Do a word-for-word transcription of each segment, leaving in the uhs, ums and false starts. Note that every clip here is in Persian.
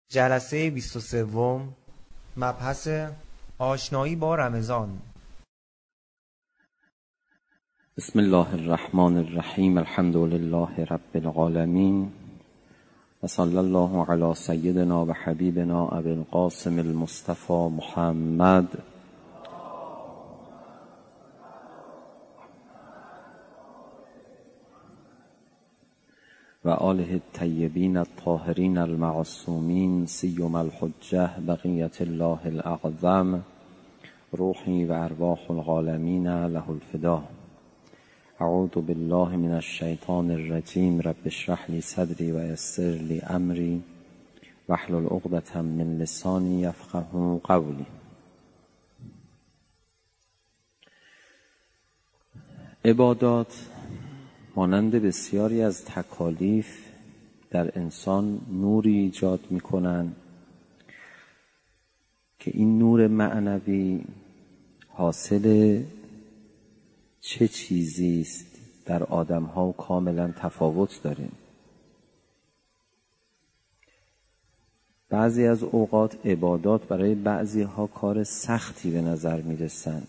جلسه بیست و سوم، مبحث آشنایی با رمضان. بسم الله الرحمن الرحیم. الحمد لله رب العالمین و صلی الله علی سیدنا و حبیبنا ابی القاسم المصطفى محمد و آله الطیبین الطاهرین المعصومین، سیما الحجة بقیة الله الاعظم، روحی و ارواح العالمین له الفدا. اعوذ بالله من الشیطان الرجیم. رب اشرح لی صدری و یسر لی امری واحلل عقدة من لسانی یفقهوا قولی. عبادات مانند بسیاری از تکالیف در انسان نوری ایجاد می‌کنند که این نور معنوی حاصل چه چیزی است در آدم‌ها کاملا تفاوت داره. بعضی از اوقات عبادات برای بعضی‌ها کار سختی به نظر می‌رسند.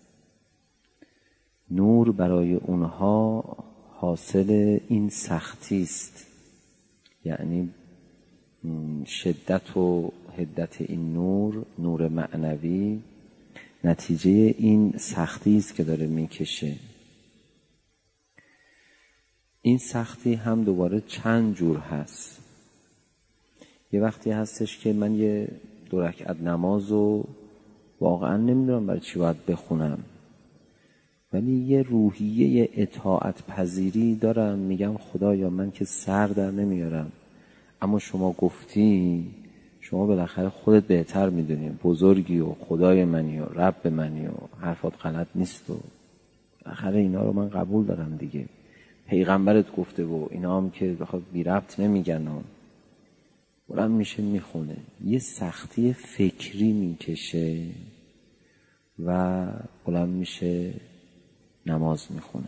نور برای اونها حاصل این سختی است، یعنی شدت و حدت این نور، نور معنوی، نتیجه این سختی است که داره میکشه. این سختی هم دوباره چند جور هست. یه وقتی هستش که من یه دو رکعت نماز رو واقعا نمیدونم برای چی باید بخونم، ولی یه روحیه اطاعت پذیری دارم، میگم خدایا من که سر در نمیارم، اما شما گفتی، شما بالاخره خودت بهتر میدونی، بزرگی و خدای منی و رب منی و حرفات غلط نیست و بالاخره اینا رو من قبول دارم دیگه، پیغمبرت گفته و اینا هم که بخواد بی ربط نمیگن و بلند میشه میخونه. یه سختی فکری میکشه و بلند میشه نماز میخونه.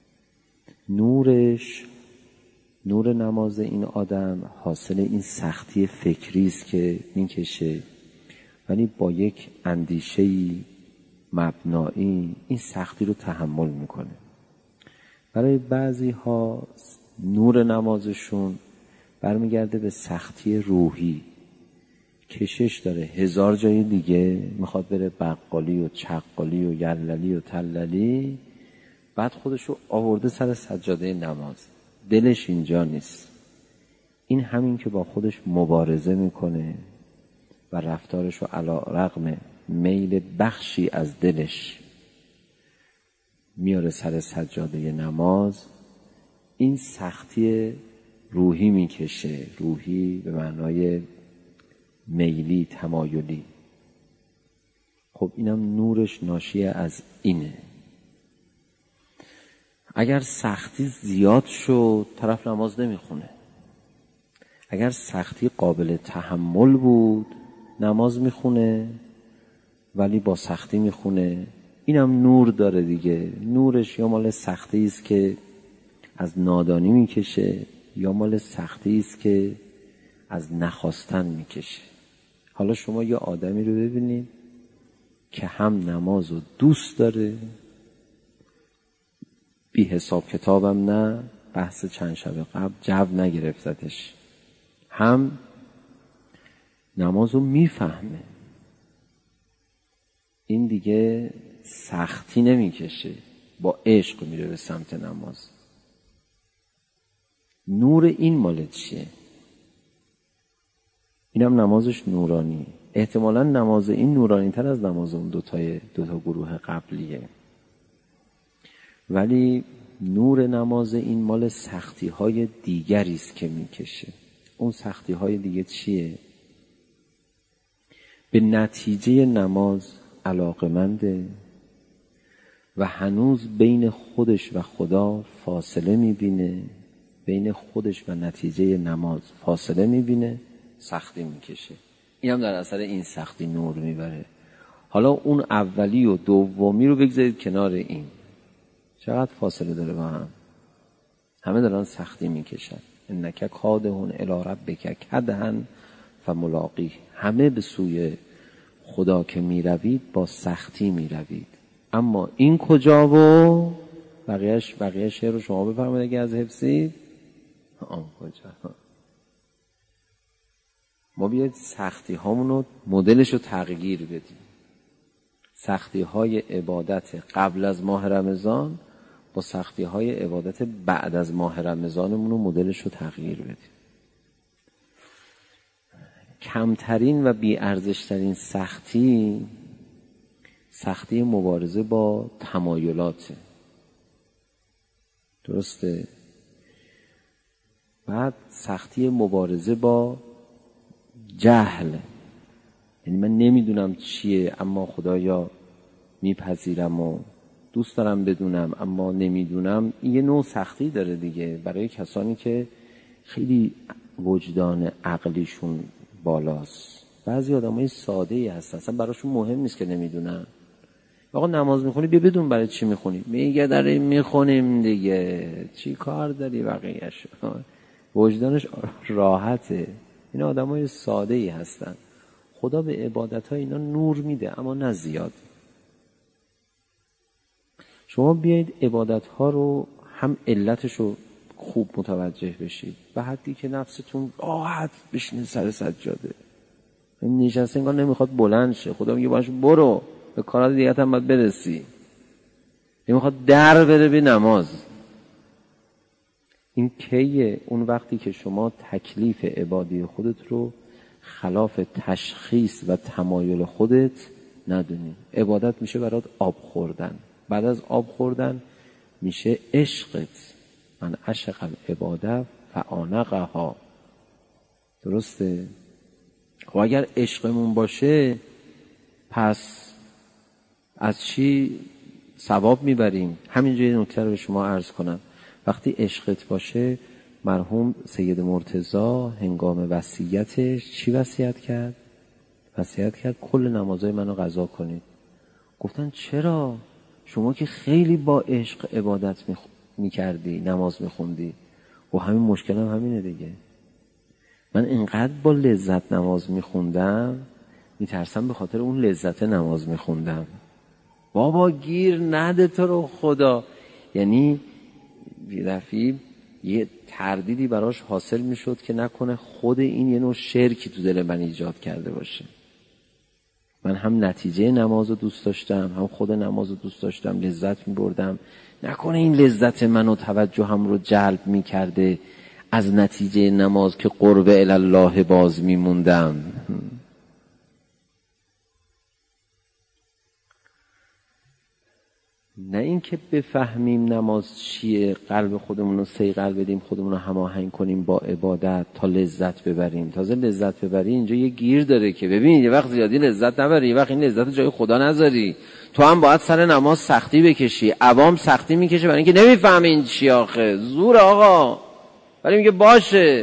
نورش، نور نماز این آدم حاصل این سختی فکری است که میکشه، ولی با یک اندیشه‌ای مبنایی این سختی رو تحمل میکنه. برای بعضی ها نور نمازشون برمیگرده به سختی روحی، کشش داره هزار جای دیگه، میخواد بره بقالی و چقالی و یللی و تللی، بعد خودشو آورده سر سجاده نماز، دلش اینجا نیست. این همین که با خودش مبارزه میکنه و رفتارشو علی رغم میل بخشی از دلش میاره سر سجاده نماز، این سختی روحی میکشه. روحی به معنای میلی، تمایلی. خب اینم نورش ناشی از اینه. اگر سختی زیاد شد طرف نماز نمیخونه. اگر سختی قابل تحمل بود نماز میخونه، ولی با سختی میخونه. اینم نور داره دیگه. نورش یا مال سختی است که از نادانی میکشه، یا مال سختی است که از نخواستن میکشه. حالا شما یه آدمی رو ببینید که هم نماز رو دوست داره، بی حساب کتابم نه، بحث چند شب قبل جو نگرفتتش، هم نماز رو میفهمه، این دیگه سختی نمیکشه، با عشق میره به سمت نماز. نور این مال چیه؟ اینم نمازش نورانی. احتمالاً نماز این نورانی تر از نماز اون دوتای دوتا گروه قبلیه، ولی نور نماز این مال سختی های دیگری است که میکشه. اون سختی های دیگه چیه؟ به نتیجه نماز علاقمنده و هنوز بین خودش و خدا فاصله میبینه، بین خودش و نتیجه نماز فاصله میبینه، سختی میکشه. این هم در اثر این سختی نور میبره. حالا اون اولی و دومی رو بگذارید کنار، این چقدر فاصله داره با هم؟ همه دارن سختی میکشن. انک کادحون الی ربک کدحا فملاقیه. همه به سوی خدا که می روید با سختی می روید. اما این کجا و بقیهش بقیه شعر رو شما بفرمایید اگه از حفظید. آن کجا؟ ما بیاید سختی هامونو مدلش رو تغییر بدیم. سختی های عبادت قبل از ماه رمضان با سختی های عبادت بعد از ماه رمضانمون رو مدلش رو تغییر بدیم. کمترین و بی‌ارزشترین سختی سختی مبارزه با تمایلاته. درسته؟ بعد سختی مبارزه با جهل، یعنی من نمیدونم چیه اما خدایا میپذیرم و دوست دارم بدونم اما نمیدونم. این یه نوع سختی داره دیگه برای کسانی که خیلی وجدان عقلیشون بالاست. بعضی آدمای ساده‌ای هستن اصلا براشون مهم نیست که نمیدونن. آقا نماز میخونی بیا بدون برای چی میخونی. میگه داره میخونیم دیگه، چی کار داری بقیه‌اش. وجدانش راحته. این آدمای ساده‌ای هستن. خدا به عبادت‌ها اینا نور میده اما نه زیاد. شما بیایید عبادت‌ها رو هم علتش رو خوب متوجه بشید به حدی که نفستون راحت بشینه سر سجاده. این نشسته انگار نمیخواد بلند شه. خدا میگه باش برو به کارات دیگه هم باید برسی. نمیخواد در بره به نماز. این کیه؟ اون وقتی که شما تکلیف عبادی خودت رو خلاف تشخیص و تمایل خودت ندونی. عبادت میشه برات آب خوردن. بعد از آب خوردن میشه عشقت. من عشق العباده فآنقها. درسته؟ خب اگر عشقمون باشه پس از چی ثواب میبریم؟ همینجا یه نکته رو به شما عرض کنم. وقتی عشقت باشه، مرحوم سید مرتضی هنگام وصیتش چی وصیت کرد؟ وصیت کرد کل نمازهای منو قضا کنید. گفتن چرا؟ شما که خیلی با عشق عبادت میکردی، نماز میخوندی. و همین مشکل هم همینه دیگه. من اینقدر با لذت نماز میخوندم میترسم به خاطر اون لذت نماز میخوندم. بابا گیر نده تو رو خدا. یعنی بی‌دفعی یه تردیدی براش حاصل میشد که نکنه خود این یه نوع شرکی تو دل من ایجاد کرده باشه. من هم نتیجه نماز رو دوست داشتم هم خود نماز رو دوست داشتم، لذت میبردم. نکنه این لذت من و توجه هم رو جلب میکرده از نتیجه نماز که قرب الله باز میموندم. نه این که بفهمیم نماز چیه، قلب خودمون رو صیقل بدیم، خودمون رو هماهنگ کنیم با عبادت تا لذت ببریم. تازه لذت ببری اینجا یه گیر داره که ببین یه وقت زیادی لذت نبری، یه وقت این لذت جای خدا نذاری. تو هم باید سر نماز سختی بکشی. عوام سختی میکشه برای اینکه نمیفهم این چی آخه. زور آقا. ولی میگه باشه.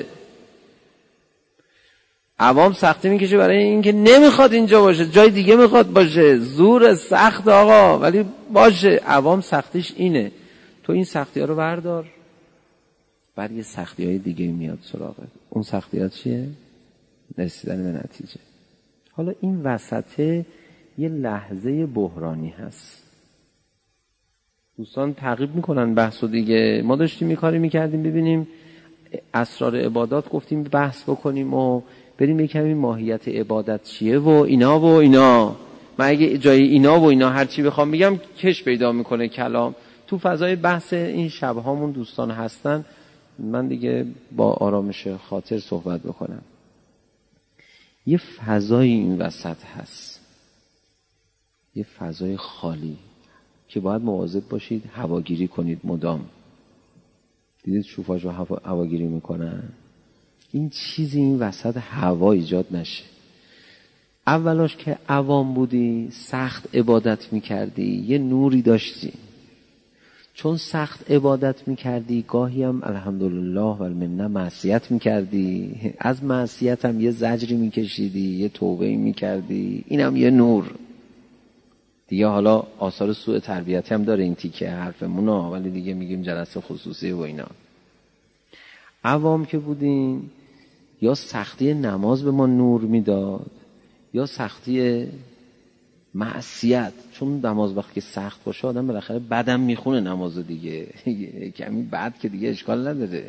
عوام سختی میکشه برای اینکه نمیخواد اینجا باشه، جای دیگه میخواد باشه. زور سخت آقا ولی باشه. عوام سختیش اینه. تو این سختی ها رو بردار، بعد یه سختی های دیگه میاد سراغت. اون سختی ها چیه؟ رسیدن به نتیجه. حالا این وسطه یه لحظه بحرانی هست. دوستان تعقیب میکنن بحثو دیگه. ما داشتیم یه کاری میکردیم ببینیم اسرار عبادات، گفتیم بحث بکنیم و بریم یه کمی ماهیت عبادت چیه و اینا و اینا. من اگه جای اینا و اینا هرچی بخوام بگم کش پیدا میکنه کلام. تو فضای بحث این شبهامون دوستان هستن، من دیگه با آرامش خاطر صحبت بکنم. یه فضای این وسط هست، یه فضای خالی که باید مواظب باشید هواگیری کنید مدام. دیدید شوفاژو هوا هواگیری میکنن؟ این چیزی این وسط هوا ایجاد نشه. اولاش که عوام بودی سخت عبادت میکردی، یه نوری داشتی. چون سخت عبادت میکردی گاهی هم الحمدلله و المنه معصیت میکردی، از معصیت هم یه زجری میکشیدی، یه توبه میکردی. اینم یه نور دیگه. حالا آثار سوء تربیتی هم داره این تیکه حرفمون ها، ولی دیگه میگیم جلسه خصوصی و اینا. عوام که بودین یا سختی نماز به ما نور میداد یا سختی معصیت. چون نماز وقتی سخت باشه آدم بالاخره بعدم میخونه نمازو دیگه کمی بعد که دیگه اشکال نداره.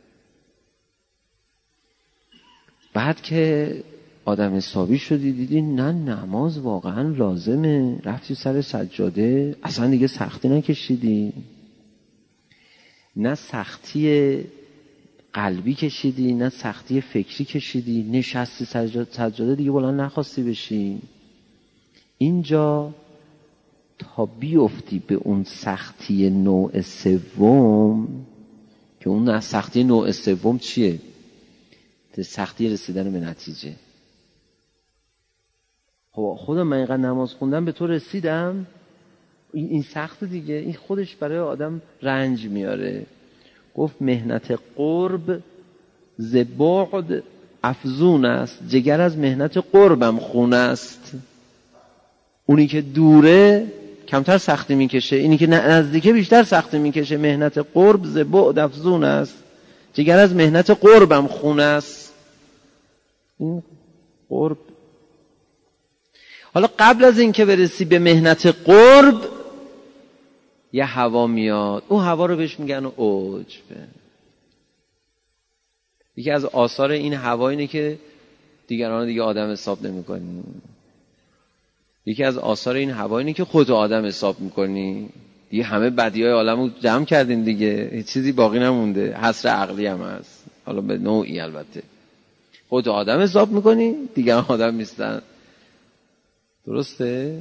بعد که آدم حسابی شدی دیدی نه نماز واقعا لازمه، رفتی سر سجاده اصلا دیگه سختی نکشیدی، نه سختی قلبی کشیدی نه سختی فکری کشیدی، نشستی سجاده دیگه بلند نخواستی بشی. اینجا تا بیفتی به اون سختی نوع سوم که اون سختی نوع سوم چیه؟ سختی رسیدن به نتیجه. خب خودم من اینقدر نماز خوندم به تو رسیدم، این, این سخت دیگه، این خودش برای آدم رنج میاره. گفت مهنت قرب ز بعد افزون است، جگر از مهنت قربم خون است. اونی که دوره کمتر سختی میکشه، اینی که نزدیکه بیشتر سختی میکشه. مهنت قرب ز بعد افزون است، جگر از مهنت قربم خون است. این قرب. حالا قبل از این که برسی به مهنت قرب یه هوا میاد، اون هوا رو بهش میگن عجب. یکی از آثار این هوا اینه که دیگران دیگه آدم حساب نمی کنی. یکی از آثار این هوا اینه که خود آدم حساب میکنی دیگه، همه بدیهای عالم رو جمع کردین دیگه، هیچ چیزی باقی نمونده. حصر عقلی هم هست، حالا به نوعی البته. خود آدم حساب میکنی دیگران آدم نیستن. درسته؟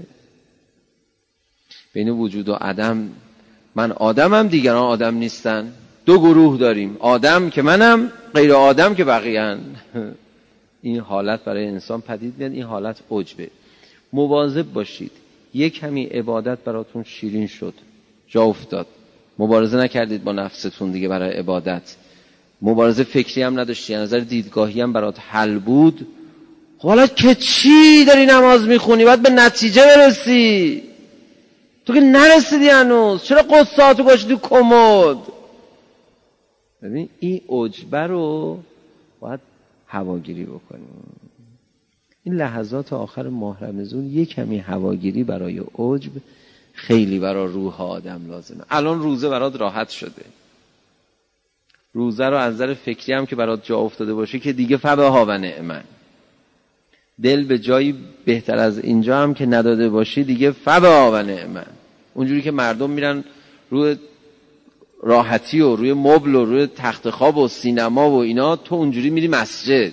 بین وجود و عدم من آدمم دیگران آدم نیستن. دو گروه داریم، آدم که منم، غیر آدم که بقیه‌ان. این حالت برای انسان پدید میاد، این حالت عجبه. مواظب باشید یک کمی عبادت براتون شیرین شد، جا افتاد، مبارزه نکردید با نفستون دیگه برای عبادت، مبارزه فکری هم نداشتی، نظر دیدگاهی هم برات حل بود. خب حالا که چی داری نماز میخونی؟ باید به نتیجه برسی. تو که نرسیدی هنوز، چرا قصاتو گذاشتی تو کمد؟ ببین این عجبه رو باید هواگیری بکنیم. این لحظات آخر ماه رمضان یک کمی هواگیری برای عجب خیلی برای روح آدم لازمه. الان روزه برات راحت شده، روزه رو از نظر فکری هم که برات جا افتاده باشه که دیگه فبها و نعمن. دل به جایی بهتر از اینجا هم که نداده باشی دیگه فبها و نعمن. اونجوری که مردم میرن روی راحتی و روی مبل و روی تخت خواب و سینما و اینا، تو اونجوری میری مسجد.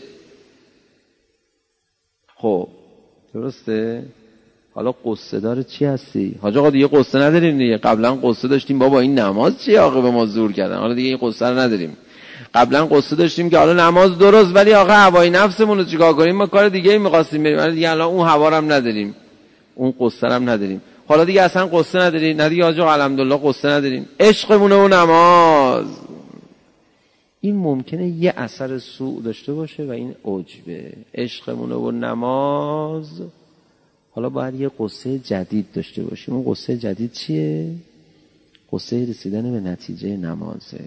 خب درسته؟ حالا قصه داره چی هستی؟ حاج آقا دیگه قصه نداریم دیگه. قبلا قصه داشتیم بابا این نماز چیه آقا به ما زور کردن، حالا دیگه این قصه رو نداریم. قبلا قصه داشتیم که حالا نماز درست ولی آقا هوای نفسمون رو چیکار کنیم، ما کار دیگه ای می‌خواستیم بریم، ولی دیگه الان اون هوا رو هم نداریم، اون قصه رو هم نداریم. حالا دیگه اصلا قصه نداریم، نه دیگه حاج آقا الحمدلله قصه نداریم، عشقمون و نماز. این ممکنه یه اثر سوء داشته باشه و این عجبه. عشقمون و نماز حالا باید یه قصه جدید داشته باشیم. اون قصه جدید چیه؟ قصه رسیدن به نتیجه نمازه.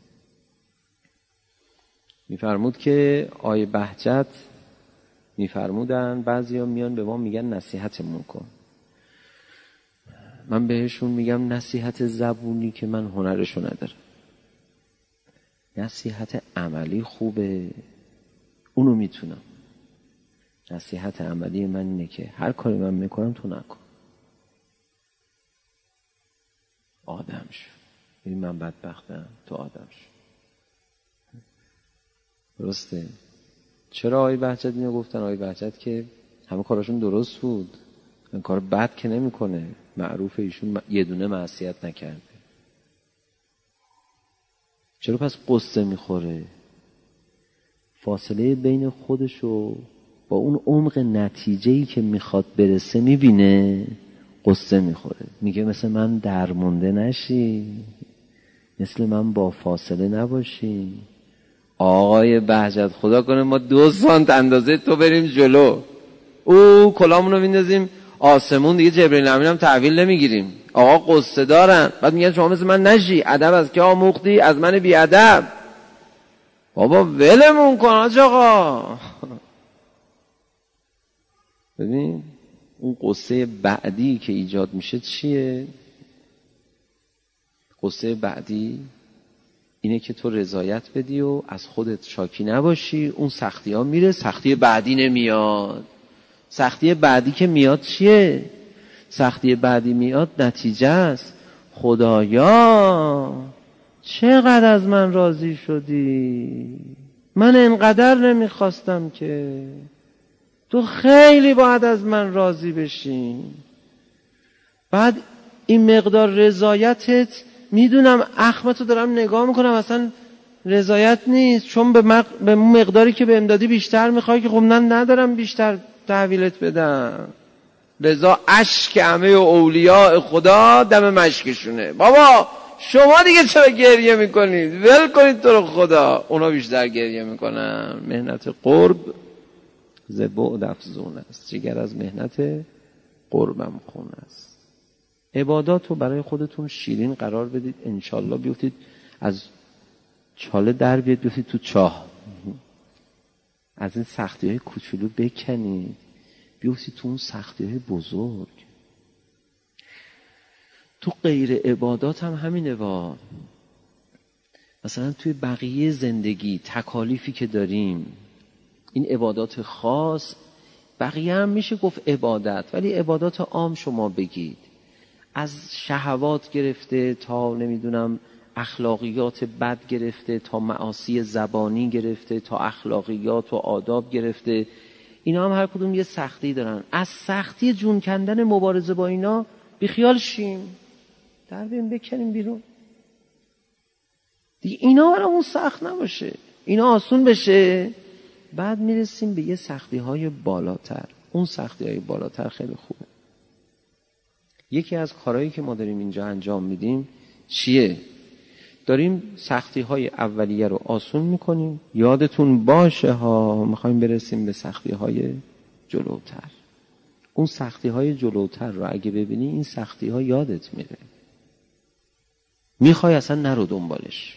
میفرمود که آیه بهجت میفرمودن بعضیا میان به ما میگن نصیحتمون کن. من بهشون میگم نصیحت زبونی که من هنرشو ندارم، نصیحت عملی خوبه، اونو میتونم. نصیحت عملی من اینه که هر کاری من میکنم تو نکن، آدم شو. این من بدبختم، تو آدم شو. درسته؟ چرا آقای بهجت اینو گفتن؟ آقای بهجت که همه کاراشون درست بود، این کار بد که نمیکنه، معروف ایشون یه دونه معصیت نکرده. چرا پس قصه میخوره؟ فاصله بین خودشو با اون عمق نتیجه‌ای که میخواد برسه میبینه، قصه میخوره. میگه مثل من درمونده نشی، مثل من با فاصله نباشی. آقای بهجت خدا کنه ما دو سانت اندازه تو بریم جلو، او کلامونو میندازیم آسمون، دیگه جبرئیل امین هم تحویل نمیگیریم. آقا قصه دارن، بعد میگن شما مثل من نشی. ادب از که آموختی؟ از من بی ادب. بابا ولمون کن حاج آقا. ببین اون قصه بعدی که ایجاد میشه چیه؟ قصه بعدی اینه که تو رضایت بدی و از خودت شاکی نباشی. اون سختی ها میره، سختی بعدی نمیاد. سختی بعدی که میاد چیه؟ سختی بعدی میاد نتیجه است. خدایا چقدر از من راضی شدی، من انقدر نمیخواستم که، تو خیلی باید از من راضی بشی. بعد این مقدار رضایتت، میدونم اخمتو دارم نگاه میکنم اصلا رضایت نیست، چون به, مق... به مقداری که بهم دادی بیشتر میخوای که خب من ندارم بیشتر تحویلت بدم. لذا اشک همه اولیاء خدا دم مشکشونه. بابا شما دیگه چرا گریه میکنید؟ ول کنید تو رو خدا. اونا بیشتر گریه میکنن. مهنت قرب ز بعد افزون است، جگر از مهنت قربم خون است. عبادات رو برای خودتون شیرین قرار بدید، انشالله بیفتید از چاله در بیاد بیفتید تو چاه. از این سختی های کوچولو بکنید بیفتید تو اون سختی های بزرگ. تو غیر عبادات هم همینه وا. مثلا توی بقیه زندگی تکالیفی که داریم، این عبادات خاص، بقیه هم میشه گفت عبادت، ولی عبادات عام شما بگید، از شهوات گرفته تا نمیدونم اخلاقیات بد گرفته تا معاصی زبانی گرفته تا اخلاقیات و آداب گرفته، اینا هم هر کدوم یه سختی دارن. از سختی جون کندن مبارزه با اینا بیخیال شیم، در بین بکنیم بیرون دیگه. اینا برامون سخت نباشه، اینا آسون بشه. بعد میرسیم به یه سختی های بالاتر. اون سختی های بالاتر خیلی خوبه. یکی از کارهایی که ما داریم اینجا انجام میدیم چیه؟ داریم سختی های اولیه رو آسون میکنیم. یادتون باشه ها، میخوایم برسیم به سختی های جلوتر. اون سختی های جلوتر رو اگه ببینی این سختی ها یادت میره، میخوای اصلا نرو دنبالش.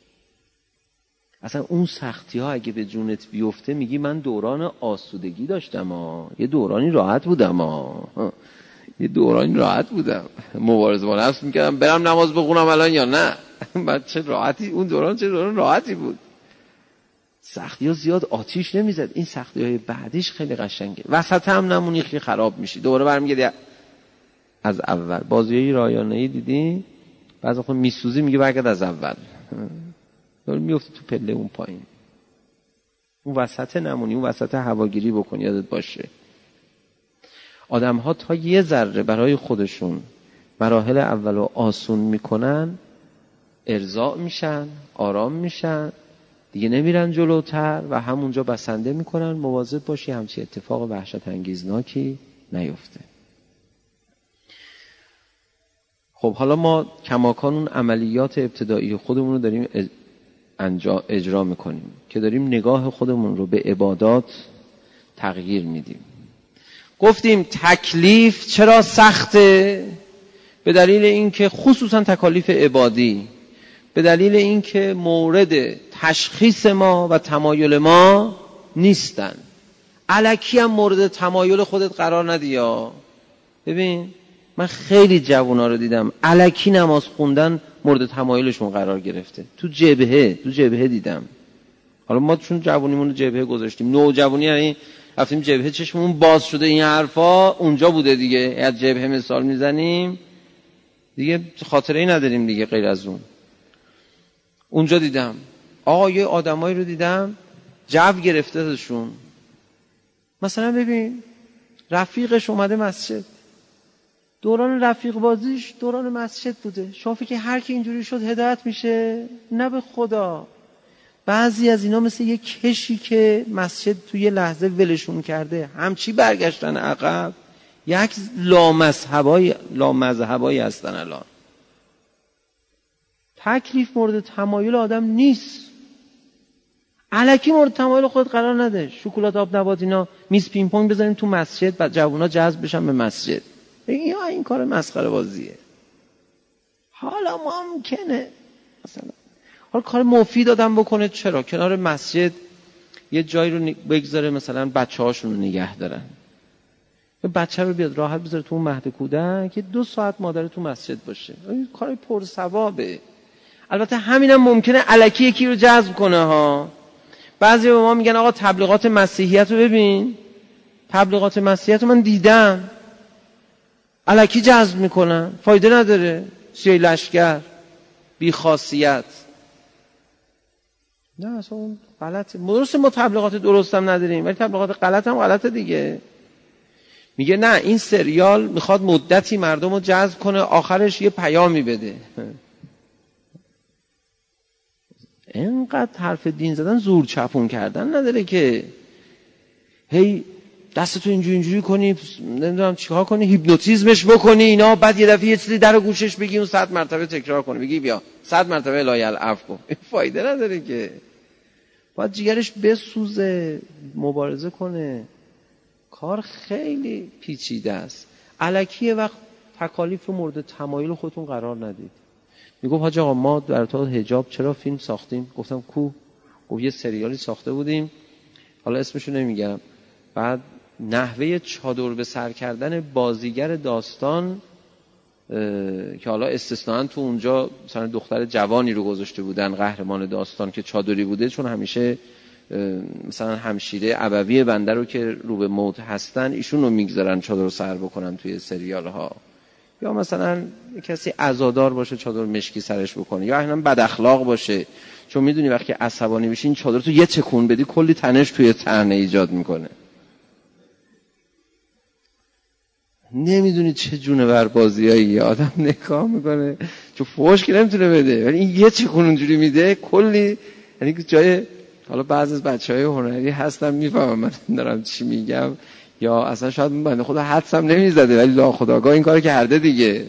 اصلا اون سختی ها اگه به جونت بیفته میگی من دوران آسودگی داشتم ها. یه دورانی راحت بودم ها. یه دورانی راحت بودم، مبارزه با نفس میکردم برم نماز بخونم الان یا نه. بعد چه راحتی اون دوران، چه دوران راحتی بود. سختی ها زیاد آتیش نمیزد. این سختی های بعدیش خیلی قشنگه. وسط هم نمونی که خراب میشی، دوباره برمیگردی از اول. بازیای رایانه‌ای دیدی بعضی وقتا میسوزی میگه برگرد از اول، دور میفتی تو پله اون پایین. اون وسط نمونی، اون وسط هواگیری بکنی. یادت باشه آدم ها تا یه ذره برای خودشون مراحل اولو آسون میکنن، ارضاء میشن، آرام میشن، دیگه نمیرن جلوتر و همونجا بسنده میکنن. مواظب باشی همچی اتفاق وحشت انگیزناکی نیفته. خب حالا ما کماکان اون عملیات ابتدایی خودمون رو داریم اجرا میکنیم که داریم نگاه خودمون رو به عبادات تغییر میدیم. گفتیم تکلیف چرا سخته؟ به دلیل اینکه خصوصا تکالیف عبادی، به دلیل اینکه مورد تشخیص ما و تمایل ما نیستن. الکی هم مورد تمایل خودت قرار ندی یا. ببین من خیلی جوونا رو دیدم الکی نماز خوندن مورد تمایلشون قرار گرفته. تو جبهه تو جبهه دیدم. حالا ما چون جوونیمون رو جبهه گذاشتیم، نوجوانی یعنی رفتیم جبهه، چشممون باز شده این حرفا اونجا بوده دیگه. از جبهه مثال میزنیم دیگه، خاطره ای نداریم دیگه غیر از اون. اونجا دیدم آقا یه آدمایی رو دیدم جو گرفته ازشون. مثلا ببین رفیقش اومده مسجد، دوران رفیق بازیش دوران مسجد بوده. شما فکر که هر کی اینجوری شد هدایت میشه؟ نه به خدا. بعضی از اینا مثل یه کشی که مسجد توی لحظه ولشون کرده، همچی برگشتن عقب. یک لامذهبای لامذهبایی هستن الان. تکلیف مورد تمایل آدم نیست. الکی مورد تمایل خود قرار نده. شکلات آب نبات اینا میز پینگ پونگ بزنیم تو مسجد بعد جوونا جذب بشن به مسجد. این این کار مسخره بازیه. حالا ممکنه مثلا حالا کار مفید آدم بکنه، چرا کنار مسجد یه جایی رو بگذاره مثلا بچه‌هاشون رو نگه دارن، یه بچه رو بیاد راحت بذاره تو اون مهد کودک که دو ساعت مادر تو مسجد باشه، این کار پر ثوابه. البته همینم ممکنه الکی یکی رو جذب کنه ها. بعضی به ما میگن آقا تبلیغات مسیحیت رو ببین، تبلیغات مسیحیت رو من دیدم الکی جذب میکنن، فایده نداره، سیاه لشکر، بی خاصیت. نه اصلا اون غلطه. درسته ما تبلیغات درست هم نداریم ولی تبلیغات غلط هم غلطه دیگه. میگه نه این سریال میخواد مدتی مردم رو جذب کنه آخرش یه پیامی بده. اینقدر حرف دین زدن زور چپون کردن نداره که هی دستتو اینجوری اینجوری کنی نمیدونم چیکار کنی هیپنوتیزمش بکنی اینا، بعد یه دفعه یه چیزی در گوشش بگی اون صد مرتبه تکرار کنی بگی بیا صد مرتبه لا اله الا الله کن. این فایده نداره که. باید جیگرش بسوزه، مبارزه کنه. کار خیلی پیچیده است. الکی وقت تکالیف رو مورد تمایل خودتون قرار ندید. میگم حاج آقا ما در ارتباط حجاب چرا فیلم ساختیم؟ گفتم کو؟ گفت یه سریالی ساخته بودیم حالا اسمشو نمیگم، بعد نحوه چادر به سر کردن بازیگر داستان که حالا استثناً تو اونجا مثلا دختر جوانی رو گذاشته بودن قهرمان داستان که چادری بوده، چون همیشه مثلا همشیره ابوی بنده رو که رو به موت هستن ایشون رو میگذارن چادر رو سر بکنن توی سریال ها، یا مثلا کسی عزادار باشه چادر مشکی سرش بکنه، یا احیانا بد اخلاق باشه، چون میدونی وقتی عصبانی بشی این چادر تو یه تکون بدی کلی تنش توی صحنه ایجاد میکنه. نمیدونی چه جونور بازیایی آدم نگاه میکنه چون فوش که نمیتونه بده ولی این یه تکون اونجوری میده کلی، یعنی جای حالا بعضی از بچهای هنری هستن میفهمم من دارم چی میگم، یا اصلا شاید بنده خدا حدسم نمیزده ولی ناخودآگاه این کارو کرده دیگه.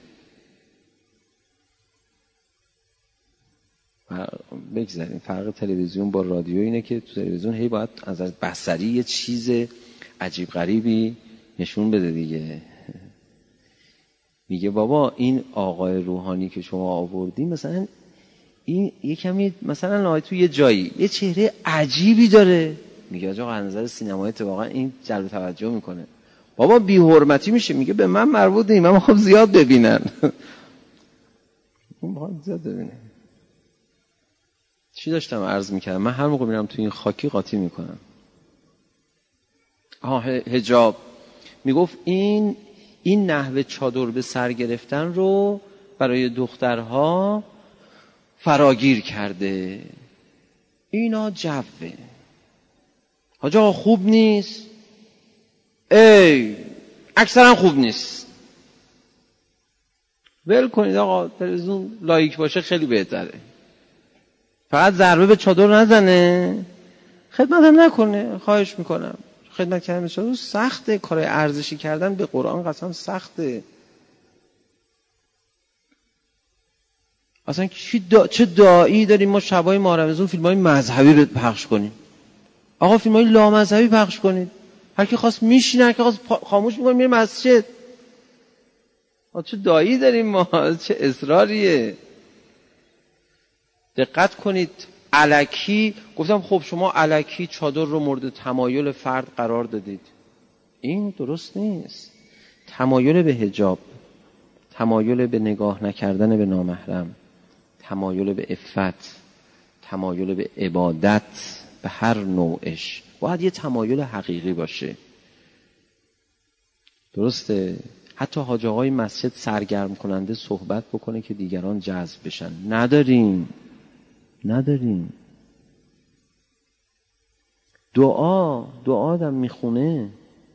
بگذاریم فرق تلویزیون با رادیو اینه که تو تلویزیون هی باید از بصری یه چیز عجیب غریبی نشون بده دیگه. میگه بابا این آقای روحانی که شما آوردی مثلا این یه کمی مثلا آقای تو یه جایی یه چهره عجیبی داره، میگه آقا از نظر سینمایی واقعا این جلب توجه میکنه. بابا بی حرمتی میشه. میگه به من مربوط نیست، من میخوام زیاد ببینن. من میخوام زیاد ببینن. چی داشتم عرض میکردم؟ من هر موقع میرم تو این خاکی قاطی میکنم. آها حجاب. میگفت این این نحوه چادر به سر گرفتن رو برای دخترها فراگیر کرده. اینا جوه. حاج آقا خوب نیست؟ ای اکثرا خوب نیست. ول کنید آقا، تلویزیون لایک باشه خیلی بهتره. فقط ضربه به چادر نزنه، خدمت هم نکنه. خواهش میکنم خدمت کردن چادر سخته، کار ارزشی کردن به قرآن قسم سخته. اصلا دا... چه داعی داریم ما شبای ماه رمضان فیلم‌های مذهبی پخش کنیم؟ آقا فیلم‌های لامذهبی پخش کنید. هر کی خواست میشینه، هر کی خواست خاموش میکنه میره مسجد. آقا چه داعی داریم ما، چه اصراریه. دقت کنید. الکی گفتم خب شما الکی چادر رو مورد تمایل فرد قرار دادید، این درست نیست. تمایل به حجاب، تمایل به نگاه نکردن به نامحرم، تمایل به عفت، تمایل به عبادت به هر نوعش باید یه تمایل حقیقی باشه. درسته؟ حتی حاج آقای مسجد سرگرم کننده صحبت بکنه که دیگران جذب بشن. نداریم نداریم. دعا دعا آدم میخونه،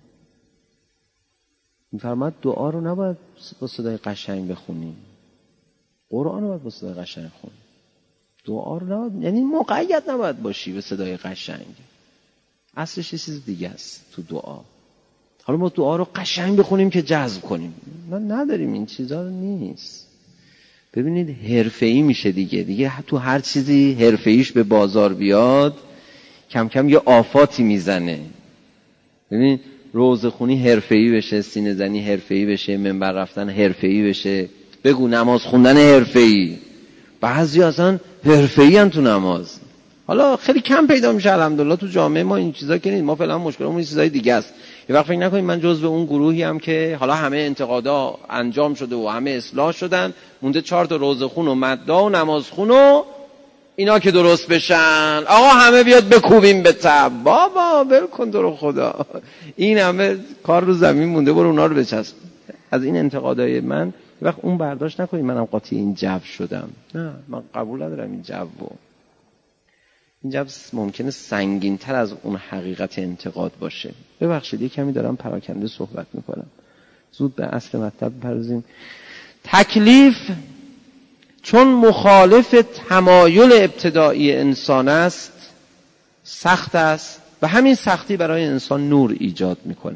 میفرماد دعا رو نباید با صدای قشنگ بخونیم، قرآن رو باید با صدای قشنگ خونیم. دعا رو نباید، یعنی مقید نباید باشی به صدای قشنگ، اصلش یه چیز دیگه است تو دعا. حالا ما دعا رو قشنگ بخونیم که جذب کنیم، ما نداریم این چیزا رو، نیست. ببینید حرفه‌ای میشه دیگه دیگه تو هر چیزی حرفه‌ایش به بازار بیاد کم کم یه آفاتی میزنه. ببین روزه خونی حرفه‌ای بشه، سینه زنی حرفه‌ای بشه، منبر رفتن حرفه‌ای بشه، بگو نماز خوندن حرفه‌ای، بعضی اصلا حرفه‌ای ان تو نماز. حالا خیلی کم پیدا میشه الحمدلله تو جامعه ما این چیزا که نیست. ما فعلا مشکلمون این چیزای دیگه است. یه وقت فکر نکنید من جزو اون گروهی ام که حالا همه انتقادا انجام شده و همه اصلاح شدن، مونده چهار تا روزه خون و مدعا و نماز خون و اینا که درست بشن. آقا همه بیاد بکوبیم به تب. بابا ول کن تو رو خدا. این همه کار رو زمین مونده، برو اونا رو بچسب. از این انتقادای من یه وقت اون برداشت نکنید منم قاطی این جو شدم. نه، من قبول ندارم این جو رو. این جو ممکنه سنگین‌تر از اون حقیقت انتقاد باشه. ببخشید یه کمی دارم پراکنده صحبت میکنم. زود به اصل مطلب بپردازیم. تکلیف چون مخالف تمایل ابتدایی انسان است، سخت است و همین سختی برای انسان نور ایجاد میکنه.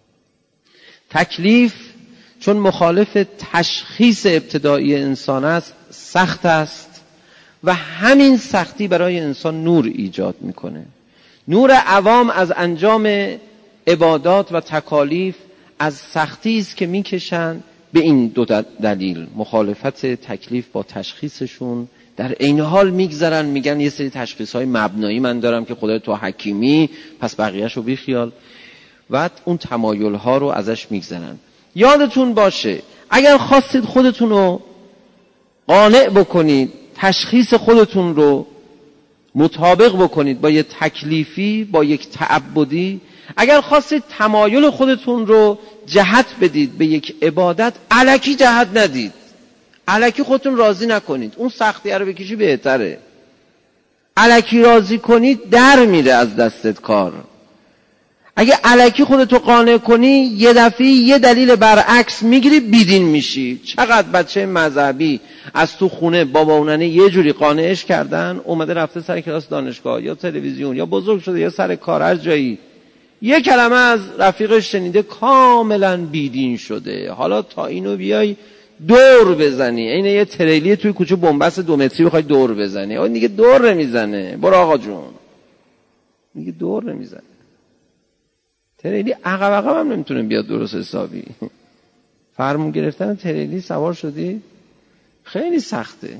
تکلیف چون مخالف تشخیص ابتدایی انسان است، سخت است و همین سختی برای انسان نور ایجاد میکنه. نور عوام از انجام عبادات و تکالیف از سختی است که میکشن به این دو دلیل، مخالفت تکلیف با تشخیصشون، در عین حال میگذرن میگن یه سری تشخیصهای مبنایی من دارم که خدای تو حکیمی پس بقیه‌شو بی خیال، و اون تمایل‌ها رو ازش میگذرن. یادتون باشه اگر خواستید خودتون رو قانع بکنید، تشخیص خودتون رو مطابق بکنید با یک تکلیفی، با یک تعبدی، اگر خواستید تمایل خودتون رو جهت بدید به یک عبادت، الکی جهت ندید، الکی خودتون راضی نکنید، اون سختی رو بکشی بهتره. الکی راضی کنید در میره از دستت کار. اگه الکی خودتو قانع کنی یه دفعه یه دلیل برعکس میگیری بیدین میشی. چقدر بچه مذهبی از تو خونه بابا اوننه یه جوری قانعش کردن، اومده رفته سر کلاس دانشگاه یا تلویزیون یا بزرگ شده یا سر کار هر جایی، یه کلمه از رفیقش شنیده کاملا بیدین شده. حالا تا اینو بیای دور بزنی، اینه یه تریلی توی کوچه بنبست دو متری بخوای دور بزنی، اون دیگه دور نمیزنه. برو آقا جون، دیگه دور نمیزنه. تریلی عقب عقب هم نمیتونه بیاد درست حسابی. فرمون گرفتن تریلی سوار شدی خیلی سخته.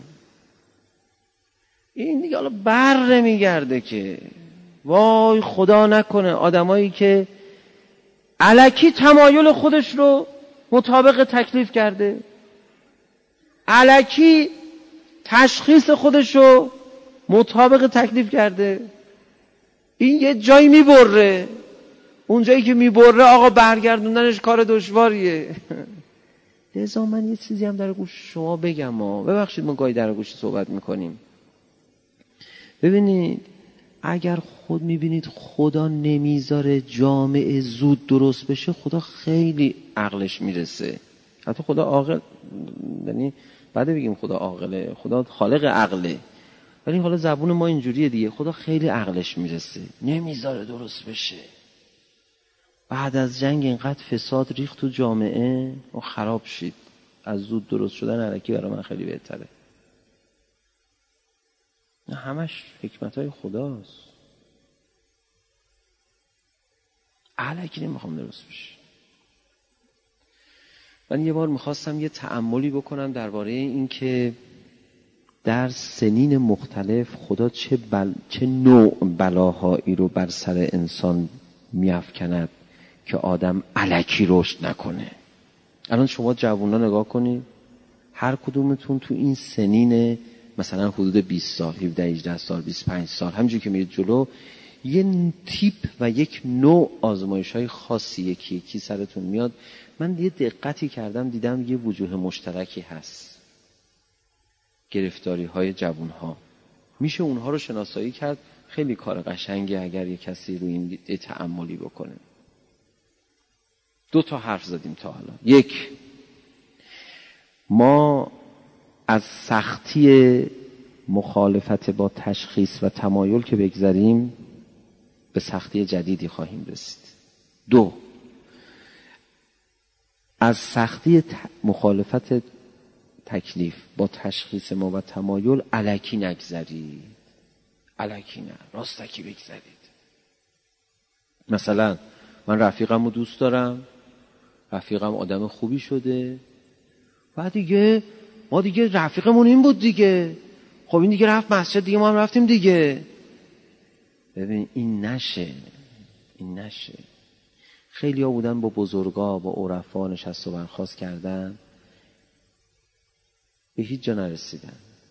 این دیگه حالا بر نمیگرده که. وای خدا نکنه آدمایی که الکی تمایل خودش رو مطابق تکلیف کرده، الکی تشخیص خودش رو مطابق تکلیف کرده، این یه جایی میبره، اون جایی که میبره آقا برگردوندنش کار دشواریه. لذا من یه چیزی هم در گوش شما بگم، ما ببخشید ما گاهی در گوش صحبت میکنیم. ببینید اگر خود میبینید خدا نمیذاره جامعه زود درست بشه، خدا خیلی عقلش میرسه. حتی خدا عاقل، یعنی بعد بگیم خدا عاقله، خدا خالق عقله، ولی حالا زبون ما اینجوریه دیگه. خدا خیلی عقلش میرسه، نمیذاره درست بشه. بعد از جنگ اینقدر فساد ریخت تو جامعه و خراب شید. از زود درست شدن الکی برای من خیلی بهتره. نه همش حکمتهای خداست. الکی نمیخوام درست بشه. من یه بار میخواستم یه تأملی بکنم درباره این که در سنین مختلف خدا چه, بل... چه نوع بلاهایی رو بر سر انسان میافکند که آدم الکی رشد نکنه. الان شما جوونا نگاه کنید، هر کدومتون تو این سنین مثلا حدود بیست سال، هفده هجده سال، بیست و پنج سال، همینجوری که میرید جلو یه تیپ و یک نوع آزمایش‌های خاصی یکی یکی سرتون میاد. من یه دقتی کردم دیدم یه وجوه مشترکی هست، گرفتاری‌های جوان‌ها. میشه اونها رو شناسایی کرد. خیلی کار قشنگه اگر یه کسی رو این تأملی بکنه. دو تا حرف زدیم تا حالا. یک، ما از سختی مخالفت با تشخیص و تمایل که بگذریم به سختی جدیدی خواهیم رسید. دو، از سختی مخالفت تکلیف با تشخیص ما و تمایل الکی نگذرید. الکی نه، راستکی بگذرید. مثلا من رفیقم رو دوست دارم، رفیقم آدم خوبی شده، بعد دیگه ما دیگه رفیقمون این بود دیگه، خب این دیگه رفت مسجد، دیگه ما هم رفتیم دیگه. ببین این نشه، این نشه. خیلی ها بودن با بزرگا، با عرفا نشست و برخاست کردن، به هیچ جا نرسیدن.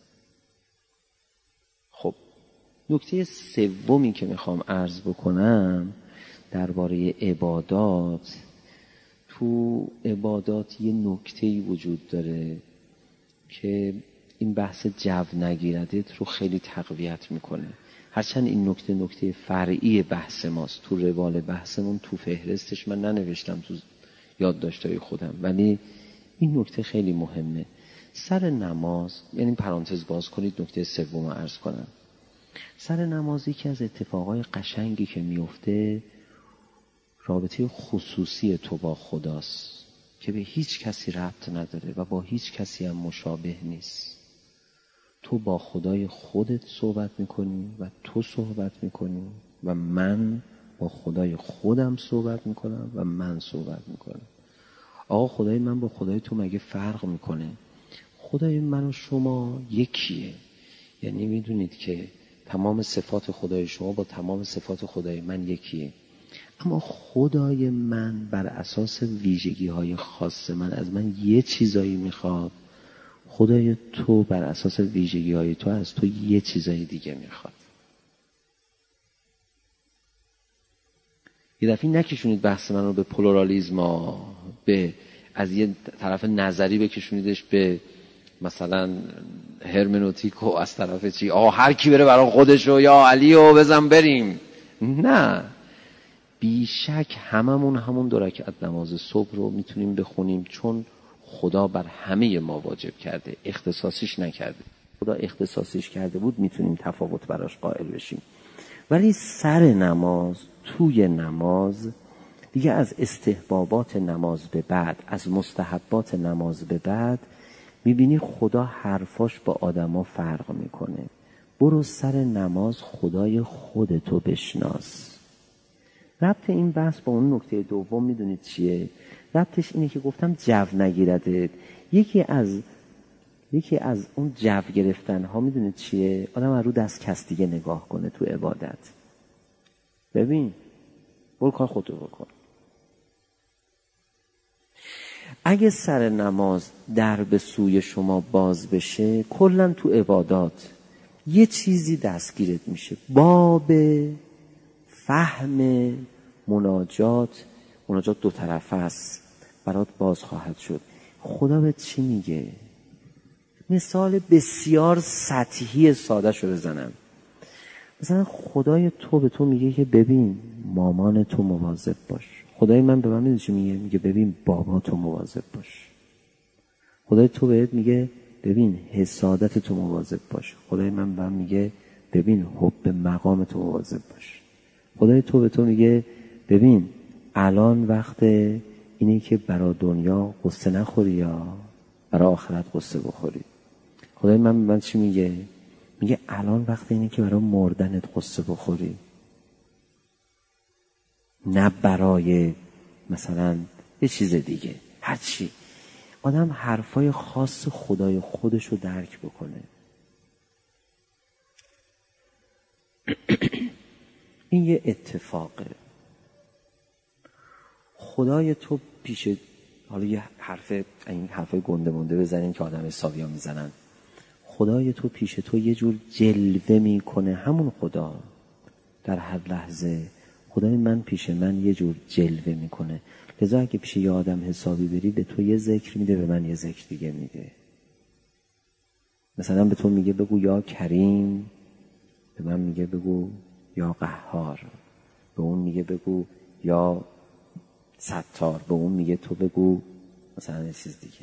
خب نکته سومی که میخوام عرض بکنم درباره عبادات، تو عبادات یه نکته‌ای وجود داره که این بحث جو نگیردت رو خیلی تقویت میکنه. هرچند این نکته نکته فرعی بحث ماست، تو روال بحثمون تو فهرستش من ننوشتم تو یادداشت‌های خودم، ولی این نکته خیلی مهمه. سر نماز، یعنی پرانتز باز کنید نکته سوم رو عرض کنم. سر نمازی که از اتفاقای قشنگی که میفته رابطه خصوصی تو با خداست که به هیچ کسی ربط نداره و با هیچ کسی هم مشابه نیست. تو با خدای خودت صحبت میکنی و تو صحبت میکنی و من با خدای خودم صحبت میکنم و من صحبت میکنم. آقا خدای من با خدای تو مگه فرق میکنه؟ خدای من و شما یکیه. یعنی میدونید که تمام صفات خدای شما با تمام صفات خدای من یکیه، اما خدای من بر اساس ویژگی های خاص من از من یه چیزایی میخواد، خدای تو بر اساس ویژگی های تو از تو یه چیزایی دیگه میخواد. یه دفعه نکشونید بحث من رو به پلورالیزم، به از یه طرف نظری بکشونیدش به مثلا هرمنوتیک و از طرف چی آه هر کی بره برای خودشو یا علی و بزن بریم. نه، بیشک هممون همون دو رکعت نماز صبح رو میتونیم بخونیم، چون خدا بر همه ما واجب کرده، اختصاصیش نکرده. خدا اختصاصیش کرده بود میتونیم تفاوت براش قائل بشیم. ولی سر نماز، توی نماز دیگه، از استحبابات نماز به بعد، از مستحبات نماز به بعد میبینی خدا حرفاش با آدما فرق میکنه. برو سر نماز خدای خودتو بشناس. ربط این بحث با اون نکته دوم میدونید چیه؟ ربطش اینه که گفتم جو نگیرده. یکی از یکی از اون جو گرفتن ها میدونید چیه؟ آدم از رو دست کس دیگه نگاه کنه تو عبادت. ببین برو کار خودتو بکن. اگه سر نماز در به سوی شما باز بشه، کلا تو عبادات یه چیزی دستگیرت میشه. باب فهم مناجات، مناجات دو طرفه است، برات باز خواهد شد. خدا به چی میگه؟ مثال بسیار سطحی ساده شو بزنم. مثلا خدای تو به تو میگه که ببین مامان تو مواظب باش. خدای من به من میگه چی میگه؟ میگه ببین بابا تو مواظب باش. خدای تو بهت میگه ببین حسادت تو مواظب باش. خدای من به من میگه ببین حب مقام تو مواظب باش. خدای تو به تو میگه ببین الان وقت اینه که برای دنیا قصه نخوری یا برای آخرت قصه بخوری. خدای من من چی میگه؟ میگه الان وقت اینه که برای مردنت قصه بخوری، نه برای مثلا یه چیز دیگه. هر چی آدم حرفای خاص خدای خودش رو درک بکنه. این یه اتفاقه. خدای تو پیش، حالا یه حرف این حرفای گنده مونده بزنیم که آدم حسابی ها میزنن. خدای تو پیش تو یه جور جلوه میکنه، همون خدا در هر لحظه. خدای من پیش من یه جور جلوه میکنه. لذا اگه پیش یه آدم حسابی بری، به تو یه ذکر میده، به من یه ذکر دیگه میده. مثلا به تو میگه بگو یا کریم، به من میگه بگو یا قهار. به اون میگه بگو یا ستار، به اون میگه تو بگو مثلا یه چیز دیگه.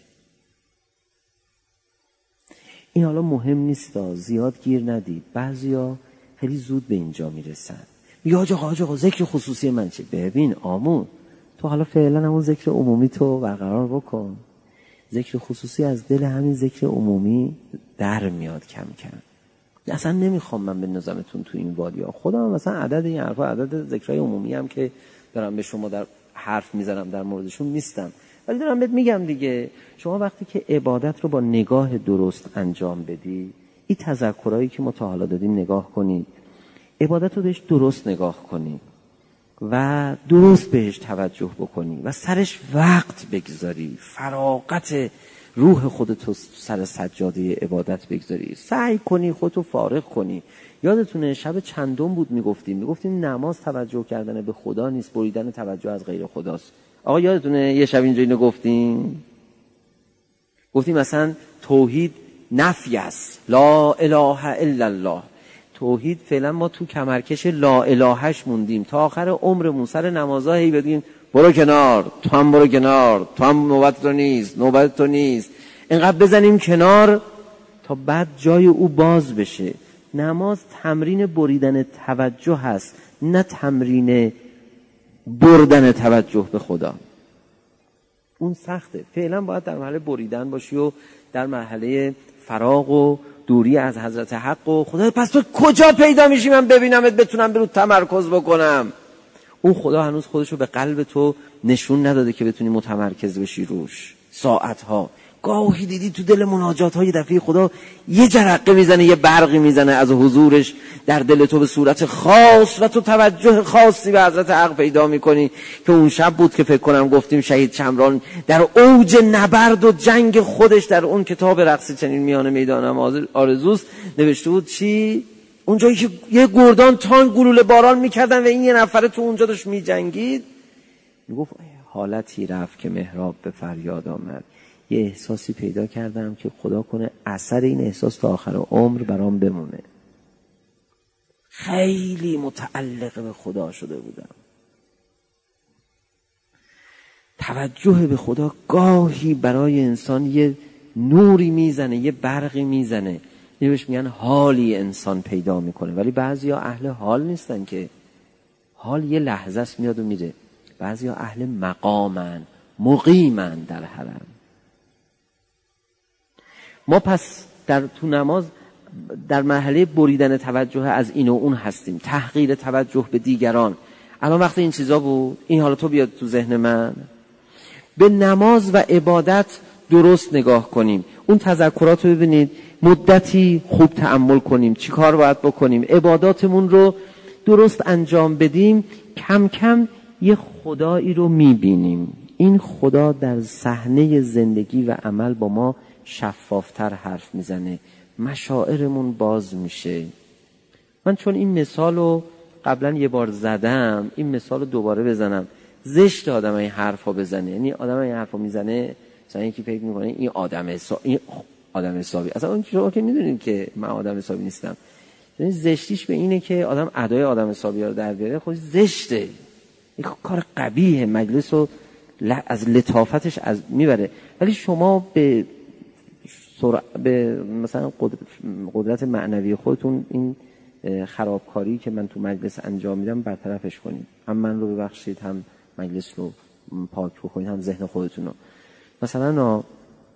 این حالا مهم نیست، زیاد گیر ندید. بعضیا خیلی زود به اینجا میرسن، میگه آجا آجا ذکر خصوصی من چه؟ ببین آمون، تو حالا فعلا همون ذکر عمومی تو برقرار بکن. ذکر خصوصی از دل همین ذکر عمومی در میاد کم کم. اصلا نمیخوام من به نظامتون تو این وادیا. خودم مثلا عدد این حرفا، عدد ذکرهای عمومی هم که دارم به شما در حرف میزنم در موردشون نیستم، ولی دارم بهت میگم دیگه. شما وقتی که عبادت رو با نگاه درست انجام بدی، این تذکرایی که ما تا حالا دادیم نگاه کنید، عبادت رو بهش درست نگاه کنید و درست بهش توجه بکنی و سرش وقت بگذاری، فراغت روح خودتو سر سجاده عبادت بگذاری، سعی کنی خودتو فارغ کنی. یادتونه شب چندم بود میگفتیم میگفتیم نماز توجه کردن به خدا نیست، بریدن توجه از غیر خداست. آقا یادتونه یه شب اینجا اینو گفتیم گفتیم مثلا توحید نفی است، لا اله الا الله. توحید فعلا ما تو کمرکش لا الهش موندیم، تا آخر عمرمون سر نمازها هی بگیم برو کنار، تو هم برو کنار، تو هم نوبت تو نیست، نوبت تو نیست، اینقدر بزنیم کنار تا بعد جای او باز بشه. نماز تمرین بریدن توجه هست، نه تمرین بردن توجه به خدا. اون سخته. فعلا باید در مرحله بریدن باشی و در مرحله فراغ و دوری از حضرت حق و خدا. پس تو کجا پیدا میشی من ببینمت بتونم برو تمرکز بکنم؟ اون خدا هنوز خودشو به قلب تو نشون نداده که بتونی متمرکز بشی روش ساعتها. گاهی دیدی تو دل مناجات های دفعه خدا یه جرقه میزنه، یه برقی میزنه از حضورش در دل تو به صورت خاص و تو توجه خاصی به حضرت حق پیدا میکنی. که اون شب بود که فکر کنم گفتیم شهید شمران در اوج نبرد و جنگ خودش در اون کتاب رقص چنین میان میدانم آرزوست نوشته بود چی؟ اونجایی که یه گردان تانک گلوله باران میکردن و این یه نفره تو اونجا داشت میجنگید، میگفت حالتی رفت که محراب به فریاد آمد. یه احساسی پیدا کردم که خدا کنه اثر این احساس تا آخر عمر برام بمونه. خیلی متعلق به خدا شده بودم. توجه به خدا گاهی برای انسان یه نوری میزنه، یه برقی میزنه، بهش میگن حالی انسان پیدا میکنه. ولی بعضیا اهل حال نیستن که حال یه لحظه است میاد و میره. بعضیا اهل مقامن، مقیمن در حرم. ما پس در تو نماز در مرحله بریدن توجه از این و اون هستیم، تحقیر توجه به دیگران. الان وقت این چیزا بود، این حالا تو بیاد تو ذهن من. به نماز و عبادت درست نگاه کنیم، اون تذکرات رو ببینید، مدتی خوب تأمل کنیم چی کار باید بکنیم، عباداتمون رو درست انجام بدیم. کم کم یه خدایی رو میبینیم. این خدا در صحنه زندگی و عمل با ما شفافتر حرف میزنه، مشاعرمون باز میشه. من چون این مثال رو قبلا یه بار زدم، این مثال رو دوباره بزنم. زشت آدم این حرف ها بزنه، یعنی آدم این حرف ها میزنه مثلا یکی فکر میکنه این آدم حساب، این آدم حسابی. اصلا اون شما که میدونید که من آدم حسابی نیستم. یعنی زشتیش به اینه که آدم ادای آدم حسابی رو در بیاره، خودش زشته، این کار قبیحه، مجلس رو از لطافتش از میبره. ولی شما به سر... به مثلا قدرت معنوی خودتون این خرابکاری که من تو مجلس انجام میدم برطرفش کنید. هم من رو ببخشید، هم مجلس رو پاک بکنید، هم ذهن خودتون رو. مثلا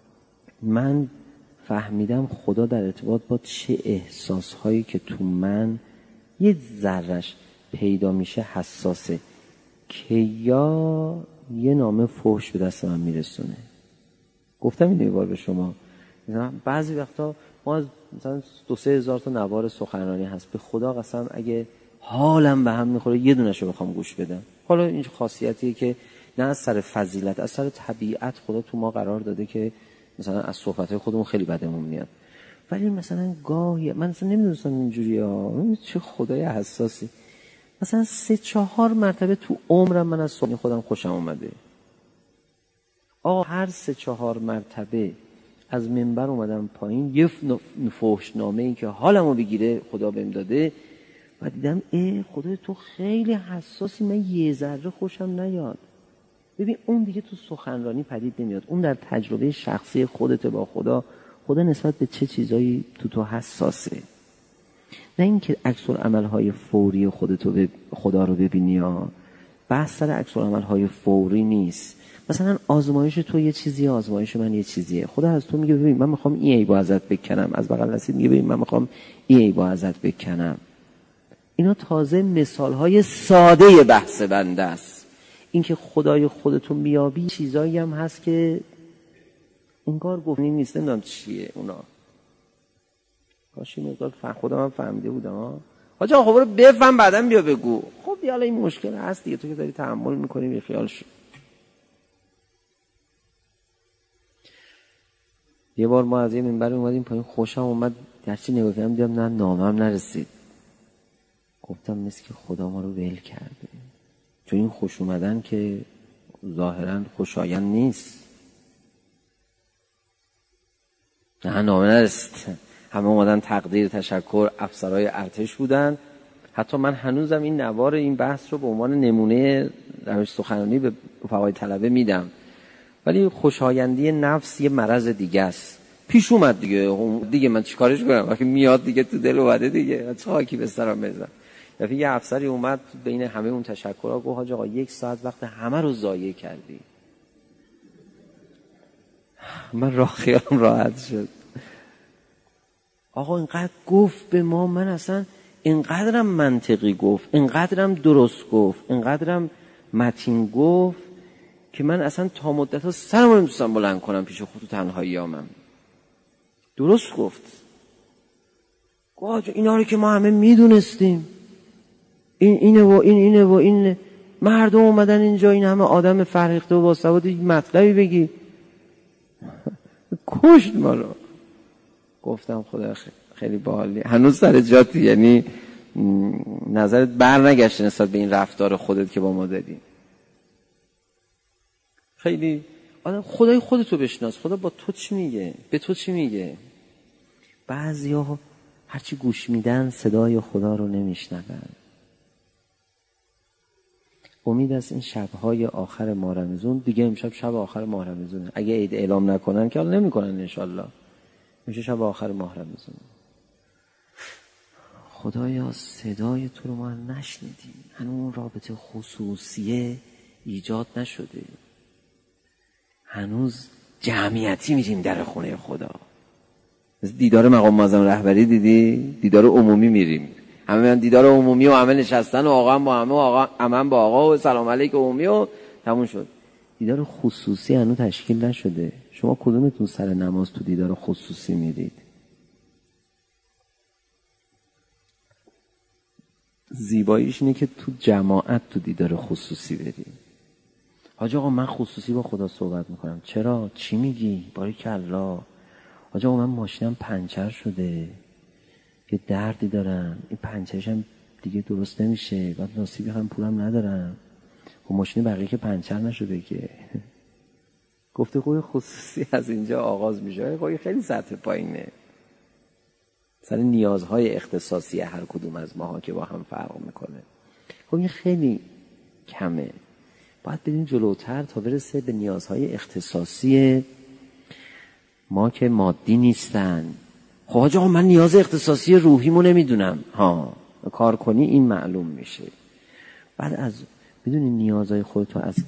من فهمیدم خدا در ارتباط با چه احساسهایی که تو من یه ذره‌اش پیدا میشه حساسه، که یا یه نامه فحش به دست من میرسونه. گفتم این بار به شما، بعضی وقتا ما مثلا دو سه هزار تا نوار سخنرانی هست، به خدا قسم اگه حالم به هم میخوره یه دونشو بخوام گوش بدم. حالا این خاصیتیه که نه از سر فضیلت، از سر طبیعت خدا تو ما قرار داده که مثلا از صحبتهای خودمون خیلی بدمون میاد. ولی مثلا گاهی من مثلا نمیدونستم اینجوری ها، چه خدای حساسی. مثلا سه چهار مرتبه تو عمرم من از صحبت خودم خوشم اومده. آقا هر سه چهار مرتبه از منبر اومدم پایین، یه فحشنامه ای که حالمو بگیره خدا بهم داده و دیدم ای خدای تو خیلی حساسی، من یه ذره خوشم نیاد. ببین اون دیگه تو سخنرانی پدید نمیاد، اون در تجربه شخصی خودت با خدا، خدا نسبت به چه چیزایی تو تو حساسه. نه اینکه عکس العمل‌های فوری خودتو به خدا رو ببینی ها. بحث سر عکس العمل‌های فوری نیست. مثلا آزمایش تو یه چیزیه، آزمایش من یه چیزیه. خدا از تو میگه ببین من میخوام این عیبو ازت بکنم، از بغل دستت میگه ببین من میخوام این عیبو ازت بکنم. اینا تازه مثال‌های ساده بحث بنده است. اینکه خدای خودتو میابی چیزایی هم هست که انگار گفتنی نیست، نمیدونم چیه اونا. کاش این مقدار فهم خودم هم فهمیده بودم ها. حاجی آقا خب رو بفهم بعدم بیا بگو. خب دیگه این مشکل هست دیگه، تو که داری تحمل میکنی بی خیال شو. یه بار ما از یه منبر اومدیم پایین، خوشم اومد، هرچی نگاه کردم دیدم نه نامم نرسید. گفتم مثل که خدا ما رو ول کرده، چون این خوش اومدن که ظاهرا خوشایند نیست. نه نامه نرسید، همه اومدن تقدیر تشکر، افسرهای ارتش بودن. حتی من هنوزم این نوار این بحث رو به عنوان نمونه روش سخنرانی به رفقای طلبه میدم، ولی خوشایندی نفس یه مرض دیگه است. پیش اومد دیگه دیگه من چیکارش کنم وقتی میاد دیگه تو دل اومده دیگه، چه خاکی به سرم بزنم. یعنی یه افسری اومد بین همه اون تشکرها گفت حاج آقا یک ساعت وقت همه رو ضایع کردی. من راه خیالم راحت شد. آقا اینقدر گفت به ما، من اصلا اینقدرم منطقی گفت، اینقدرم درست گفت، اینقدرم متین گفت که من اصلا تا مدت ها سرم رو نمی‌تونستم بلند کنم پیش خود تو تنهاییامم. درست گفت. گفت اینا رو که ما همه میدونستیم، این اینه و این اینه و این، مردم اومدن اینجا این همه آدم فرهیخته و باسواد مطلبی بگی. کشت ما رو. گفتم خدا خیلی باحالی، هنوز سر جاتی، یعنی نظرت بر نگشته نسبت به این رفتار خودت که با ما دادی. خیلی آدم خدای خودتو بشناس، خدا با تو چی میگه، به تو چی میگه. بعضیا هرچی گوش میدن صدای خدا رو نمیشنون. امید است این شبهای آخر ماه رمضان، دیگه امشب شب آخر ماه رمضانه، اگه عید اعلام نکنن که حالا نمیکنن انشالله، میشه شب آخر ماه رمضان. خدایا صدای تو رو ما نشنیدیم، هنوز رابطه خصوصیه ایجاد نشده، هنوز جمعیتی میریم در خونه خدا. دیدار مقام معظم رهبری دیدی؟ دیدار عمومی میریم، همه من دیدار عمومی و همه نشستن و آقا هم با همه، آقا هم با آقا و سلام علیک عمومی و تموم شد. دیدار خصوصی هنوز تشکیل نشده. شما کدومتون سر نماز تو دیدار خصوصی میرید؟ زیباییش اینه که تو جماعت تو دیدار خصوصی برید. حاج آقا من خصوصی با خدا صحبت میکنم. چرا؟ چی میگی؟ باریکالله. حاج آقا من ماشینم پنچر شده، یه دردی دارم، این پنچرشم دیگه درست نمیشه، بعد نصیبی هم پولم ندارم. خب ماشین بقیه که پنچر نشده که. گفتگوی خصوصی از اینجا آغاز میشه. خب خیلی سطح پایینه، سر نیازهای اختصاصی هر کدوم از ماها که با هم فرق میکنه. خب این خیلی کمه، باید بریم جلوتر تا برسه به نیازهای اختصاصی ما که مادی نیستن. خب حاج آقا من نیاز اختصاصی روحیمو نمیدونم. ها کار کنی این معلوم میشه. بعد از میدونی نیازهای خودتو از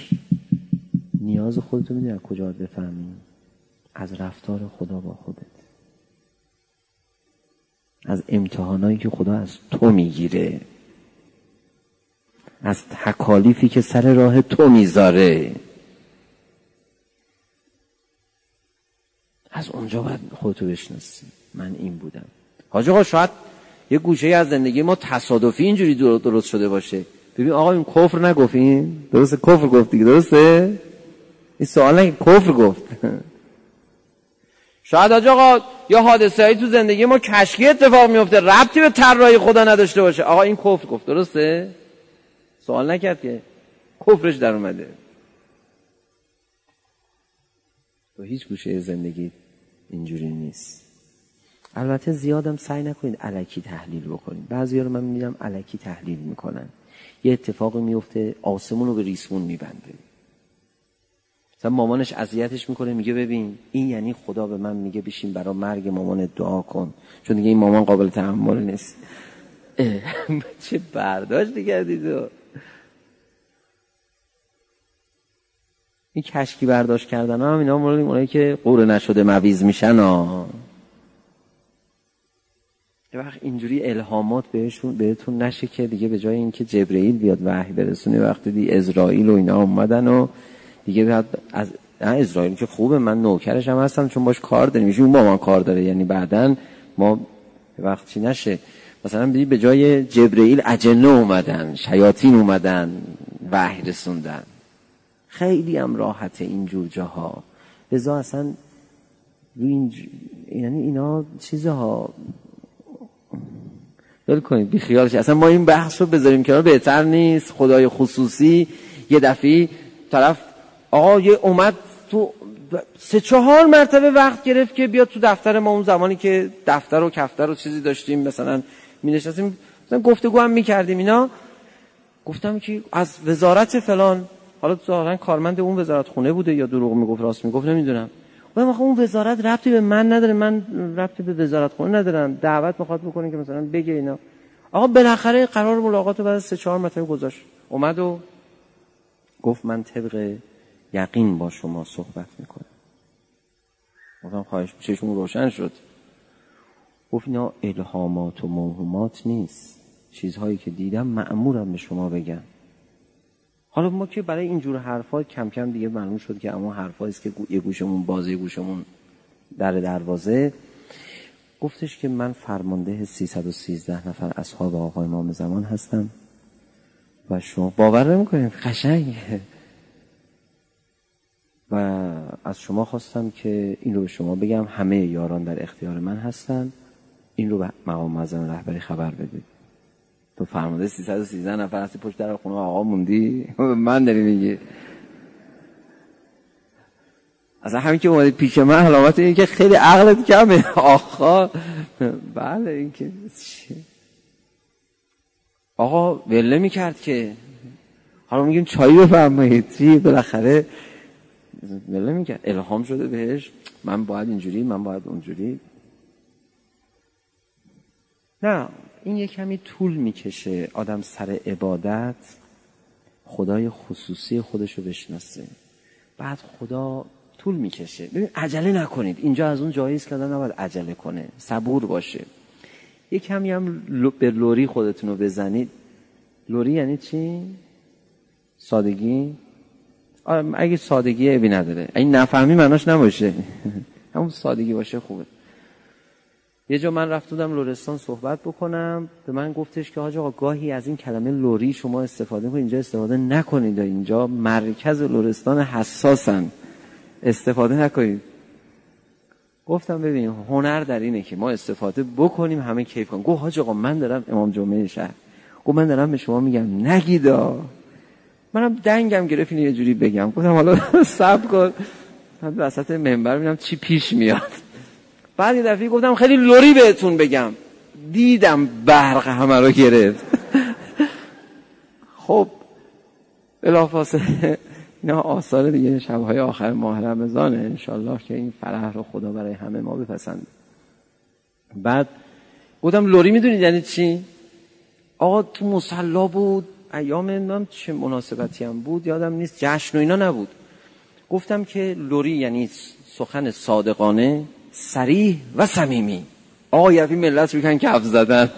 نیاز خودتو میدونی از کجا بفهمی؟ از رفتار خدا با خودت، از امتحانایی که خدا از تو میگیره، از تکالیفی که سر راه تو میذاره. از اونجا باید خودتو بشناسی. من این بودم. حاج آقا شاید یه گوشه از زندگی ما تصادفی اینجوری درست شده باشه. ببین آقا این کفر نگفتین؟ درسته کفر گفت دیگه، درسته؟ این سوال نگه کفر گفت. شاید حاج آقا یا حادثه هایی تو زندگی ما کشکی اتفاق میفته ربطی به طراحی خدا نداشته باشه. آقا این کفر گفت، درسته؟ سوال نکرد که کفرش در اومده. تو هیچ گوشه زندگی اینجوری نیست. البته زیادم سعی نکنید الکی تحلیل بکنید. بعضیا رو من میبینم الکی تحلیل میکنن، یه اتفاقی میفته آسمون رو به ریسمون میبنده. مثلا مامانش اذیتش میکنه، میگه ببین این یعنی خدا به من میگه بشین برای مرگ مامان دعا کن، چون دیگه این مامان قابل تحمل نیست. چه برداشتی کردی تو؟ این کشکی برداشت کردن هم اینا مورد اونایی که قوره نشده مویز میشن ها. یه وقت اینجوری الهامات بهشون بهتون نشه که دیگه به جای اینکه جبرئیل بیاد وحی برسونه، وقتی دی اسرائیل و اینا اومدن و دیگه بعد از اسرائیل که خوبه من نوکرش هم هستم چون باش کار داریم، میشه اون با من کار داره، یعنی بعدن ما وقتی نشه مثلا بدی به جای جبرئیل اجنه اومدن، شیاطین اومدن وحی رسوندن. خیلی هم راحته اینجور جاها. لذا اصلا این ج... یعنی اینا چیزها ول کنید بی خیالش. اصلا ما این بحث رو بذاریم کنار بهتر نیست؟ خدای خصوصی یه دفعی طرف آقا یه اومد تو سه چهار مرتبه وقت گرفت که بیاد تو دفتر ما، اون زمانی که دفتر و کفتر و چیزی داشتیم مثلا می نشستیم مثلا گفتگو هم می کردیم اینا. گفتم که از وزارت فلان، حالا ظاهرا کارمند اون وزارت خونه بوده یا دروغ میگفت راست میگفت نمیدونم، گفتم آخه اون وزارت ربطی به من نداره، من ربطی به وزارت خونه ندارم، دعوت میخواد بکنه که مثلا بگه اینا. آقا بالاخره قرار ملاقات رو بعد از سه چهار مرتبه گذاشت، اومد و گفت من طبق یقین با شما صحبت میکنم. گفتم خواهش چشمون روشن شد. گفت اینا الهامات و موهومات نیست، چیزهایی که دیدم مأمورم به شما بگم. حالا ما که برای اینجور حرفا کم کم دیگه معلوم شد که اما حرفایی است که یه گوشمون بازه، گوشمون در دروازه. گفتش که من فرمانده سیصد و سیزده نفر اصحاب آقا امام زمان هستم و شما باور نمی‌کنید قشنگه و از شما خواستم که این رو به شما بگم، همه یاران در اختیار من هستن، این رو به مقام معظم رهبری خبر بدید. تو فرمانده سیصد و سیزده نفر هستی پشت در خونه آقا موندی من داری میگی. اصلا همین که اومدی پیش من علامت این که خیلی عقلت کمه آقا. بله این که آقا وله میکرد که حالا میگیم چایی بفرمایید چی، بالاخره وله میکرد، الهام شده بهش من باید اینجوری من باید اونجوری. نه این یک کمی طول میکشه آدم سر عبادت خدای خصوصی خودشو بشناسه، بعد خدا طول میکشه. ببین عجله نکنید، اینجا از اون جایی است که آدم نباید عجله کنه، صبور باشه. یک کمی هم به لوری خودتون رو بزنید. لوری یعنی چی؟ سادگی؟ آره اگه سادگی عیبی نداره، اگه نفهمی معناش نباشه همون سادگی باشه خوبه. یه جا من رفت بودم لرستان صحبت بکنم، به من گفتش که حاج آقا گاهی از این کلمه لوری شما استفاده کنید، اینجا استفاده نکنید، اینجا مرکز لرستان حساسن، استفاده نکنید. گفتم ببین هنر در اینه که ما استفاده بکنیم همه کیف کنیم. گفت حاج آقا من دارم امام جمعه شهر، گفت من دارم به شما میگم نگیدا. منم دنگم گرفت اینو یه جوری بگم، گفتم حالا صبر کن من وسط منبر ببینم چی پیش میاد. بعد یه دفعه گفتم خیلی لوری بهتون بگم، دیدم برق همه رو گرفت. خب بلافاصله اینا آثار دیگه شب‌های آخر ماه رمضانه، انشالله که این فرح رو خدا برای همه ما بپسنده. بعد گفتم لوری میدونید یعنی چی؟ آقا تو مصلا بود ایام نام چه مناسبتی هم بود یادم نیست، جشن و اینا نبود. گفتم که لوری یعنی سخن صادقانه، صریح و صمیمی. آقا یفی ملت میکنن کف زدن.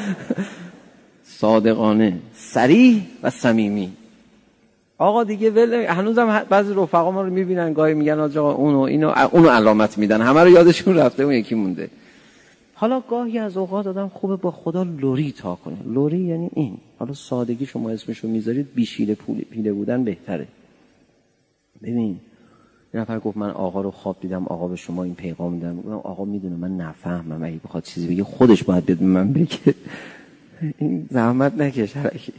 صادقانه، صریح و صمیمی. آقا دیگه ول، هنوزم بعضی رفقا ما رو میبینن گاهی میگن آقا اونو اینو اونو علامت میدن، همه رو یادشون رفته اون یکی مونده. حالا گاهی از اوقات آدم خوبه با خدا لوری تا کنه. لوری یعنی این، حالا سادگی شما اسمشو میذارید، بیشیله پیله بودن بهتره. ببین یه نفر گفت من آقا رو خواب دیدم، آقا به شما این پیغام میدم. گفتم آقا میدونه من نفهمم، اگه بخواد چیزی بگه خودش باید به من بگه، این زحمت نکش هرکی.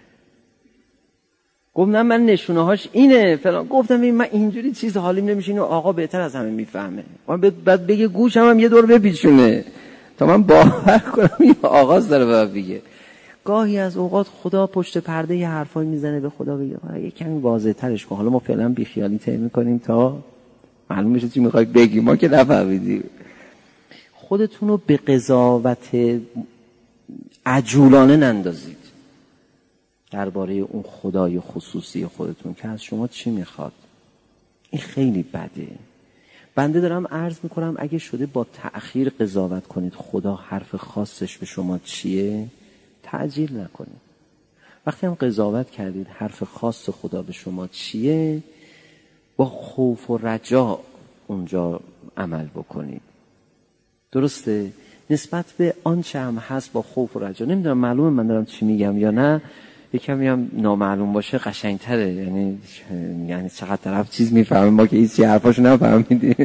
گفت نه من نشونه هاش اینه فلان. گفتم این من اینجوری چیز حالیم نمیشه، اینو آقا بهتر از همه میفهمه، من بعد بگه گوشم هم یه دور بپیچونه تا من باور کنم این آغاز داره باید بگه. گاهی از اوقات خدا پشت پرده یه حرفایی میزنه، به خدا بگه یه کمی واضح ترش کن. حالا ما فعلا بیخیالی طی میکنیم تا معلوم بشه چی میخوای بگی، ما که نفهمیدیم. خودتون رو به قضاوت عجولانه نندازید درباره اون خدای خصوصی خودتون که از شما چی میخواد. این خیلی بده. بنده دارم عرض میکنم اگه شده با تأخیر قضاوت کنید خدا حرف خاصش به شما چیه، تعجیل نکنید. وقتی هم قضاوت کردید حرف خاص خدا به شما چیه، با خوف و رجا اونجا عمل بکنید. درسته؟ نسبت به آنچه هم هست با خوف و رجا. نمیدونم معلومه من دارم چی میگم یا نه، یکمی هم نامعلوم باشه قشنگتره. یعنی یعنی چقدر طرف چیز میفهمه ما که هیچ حرفاشو نفهمیدیم.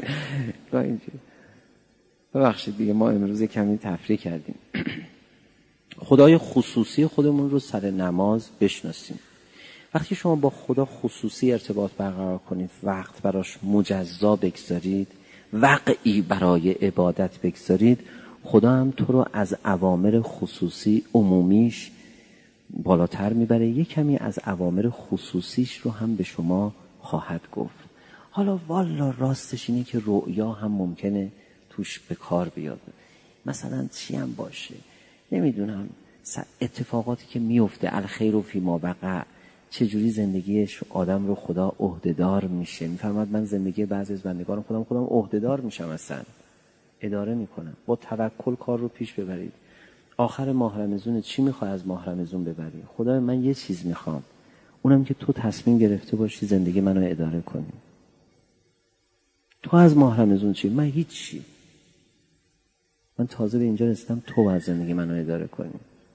ببخشید دیگه ما امروز کمی تفریح کردیم. خدای خصوصی خودمون رو سر نماز بشناسیم. وقتی شما با خدا خصوصی ارتباط برقرار کنید، وقت براش مجزا بگذارید، وقعی برای عبادت بگذارید، خدا هم تو رو از اوامر خصوصی عمومیش بالاتر میبره، یک کمی از اوامر خصوصیش رو هم به شما خواهد گفت. حالا والا راستش اینه که رؤیا هم ممکنه توش به کار بیاد. مثلا چی هم باشه نمیدونم، اتفاقاتی که میفته الخیر و فی ما وقع، چجوری زندگیش آدم رو خدا عهدهدار میشه. میفرماد من زندگی بعضی از بندگان خودم خودم عهدهدار میشم، اصلا اداره میکنم. با توکل کار رو پیش ببرید. آخر ماه رمضان چی میخوای از ماه رمضان ببری؟ خدا من یه چیز میخوام، اونم که تو تصمیم گرفته باشی زندگی منو اداره کنی. تو از ماه رمضان چی؟ من هیچی. من تازه به اینجا رسیدم، تو از زندگی منو اداره کنی.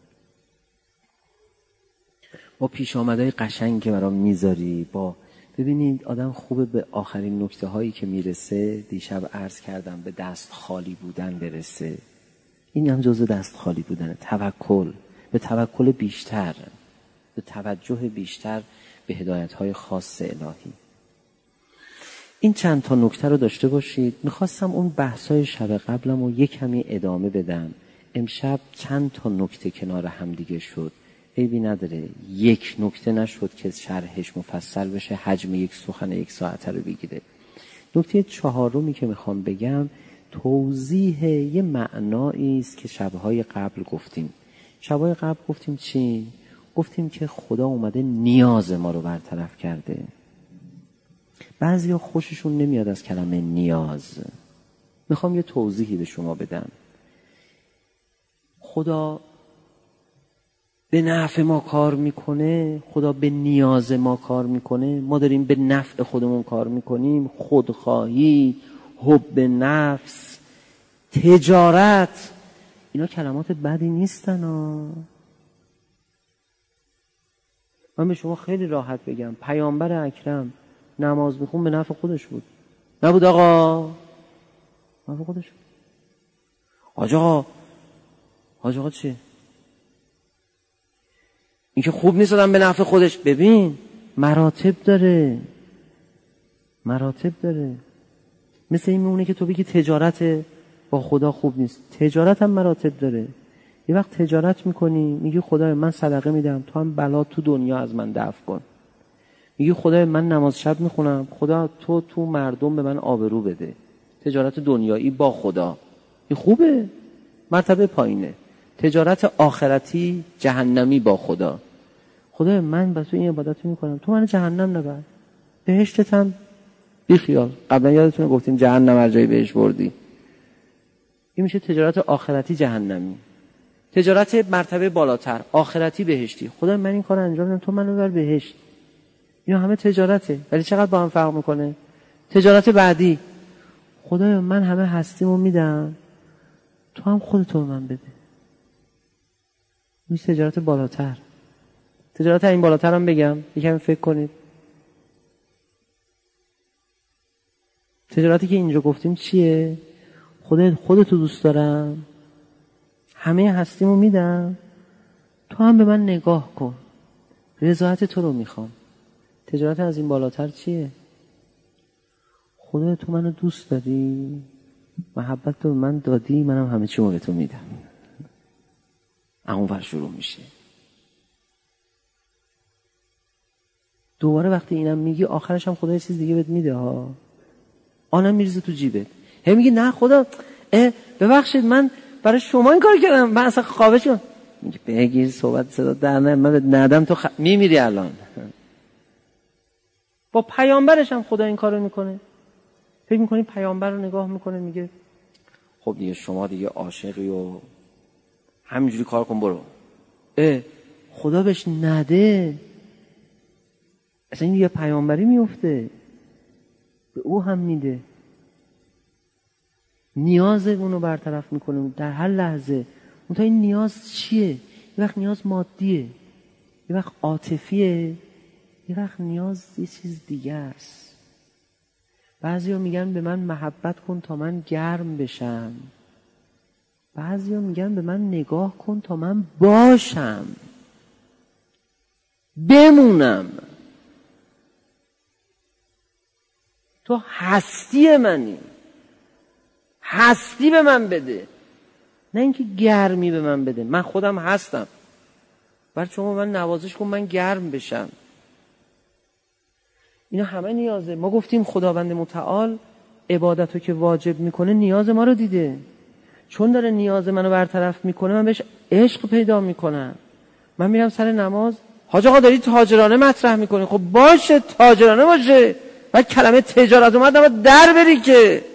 با پیش آمدهای قشنگ که برام میذاری، با ببینید آدم خوبه به آخرین نکته هایی که میرسه. دیشب عرض کردم به دست خالی بودن برسه. این هم جزء دست خالی بودنه. توکل، به توکل بیشتر، به توجه بیشتر به هدایت های خاص الهی. این چند تا نکته رو داشته باشید. میخواستم اون بحثای شب قبلم رو یک کمی ادامه بدم. امشب چند تا نکته کنار هم دیگه شد، عیبی نداره. یک نکته نشد که شرحش مفصل بشه، حجم یک سخن یک ساعته رو بگیره. نکته چهارمی که میخوام بگم توضیح یه معنایی است که شبهای قبل گفتیم. شبهای قبل گفتیم چی؟ گفتیم که خدا اومده نیاز ما رو برطرف کرده. بعضیا خوششون نمیاد از کلمه نیاز. میخوام یه توضیحی به شما بدم. خدا به نفع ما کار میکنه، خدا به نیاز ما کار میکنه، ما داریم به نفع خودمون کار میکنیم. خودخواهی، حب نفس، تجارت، اینا کلمات بدی نیستن ها. من به شما خیلی راحت بگم پیامبر اکرم نماز میخون به نفع خودش بود، نبود آقا؟ نفع خودش بود. حاج آقا حاج آقا چیه؟ این که خوب نیست آدم به نفع خودش. ببین مراتب داره، مراتب داره. مثل این میمونه که تو بگی تجارت با خدا خوب نیست. تجارت هم مراتب داره. یه وقت تجارت میکنی میگی خدای من صدقه میدم، تو هم بلا تو دنیا از من دفع کن. میگی خدای من نماز شب میخونم، خدا تو تو مردم به من آبرو بده. تجارت دنیایی با خدا این خوبه، مرتبه پایینه. تجارت آخرتی جهنمی با خدا. خدای من بس تو این عبادت میکنم، تو من جهنم نبر، بهشتت هم بی خیال. قبلا یادتونه گفتیم جهنم هر جایی بهش بردی. این میشه تجارت آخرتی جهنمی. تجارت مرتبه بالاتر آخرتی بهشتی. خدای من این کار انجام میدم، تو منو ببر بهشت. اینا همه تجارته، ولی چقدر با هم فرق میکنه. تجارت بعدی خدای من همه هستیمو میدم، تو هم خودتو به من بده. این تجارت بالاتر. تجارت این بالاتر هم بگم یکم فکر کنید. تجارتی که اینجا گفتیم چیه؟ خودت خودتو دوست دارم، همه هستیمو میدم، تو هم به من نگاه کن، رضایت تو رو میخوام. تجارت از این بالاتر چیه؟ خدا تو منو دوست داری، محبت تو به من دادی، منم همه چی به تو میدم. اونور شروع میشه. دوباره وقتی اینم میگی آخرش هم خدا یه چیز دیگه بهت میده ها. آنم میریزه تو جیبت. هی میگی نه خدا ببخشید من برای شما این کار کردم، من اصلا خوابه شدم. میگه بگیر صحبت صدا در نه، من ندم تو خ... میمیری الان. با پیامبرش هم خدا این کارو میکنه. فکر میکنی پیامبر رو نگاه میکنه میگه خب دیگه شما دیگه عاشقی و همینجوری کار کن برو. اه خدا بهش نده، اصلا این دیگه پیامبری میفته، به او هم میده. نیازمون رو برطرف میکنه در هر لحظه. اون تا این نیاز چیه؟ یه وقت نیاز مادیه، یه وقت عاطفیه، یه وقت نیاز یه چیز دیگه است. بعضیا میگن به من محبت کن تا من گرم بشم، بعضیا میگن به من نگاه کن تا من باشم، بمونم، تو هستی منی، هستی به من بده، نه اینکه گرمی به من بده. من خودم هستم، برای شما من نوازش کن من گرم بشم. اینا همه نیازه. ما گفتیم خداوند متعال عبادتو که واجب میکنه نیاز ما رو دیده، چون داره نیاز منو برطرف میکنه من بهش عشق پیدا میکنم. من میرم سر نماز، حاج آقا داری تاجرانه مطرح میکنی، خب باشه تاجرانه باشه، بعد کلمه تجارت اومد اما در بری که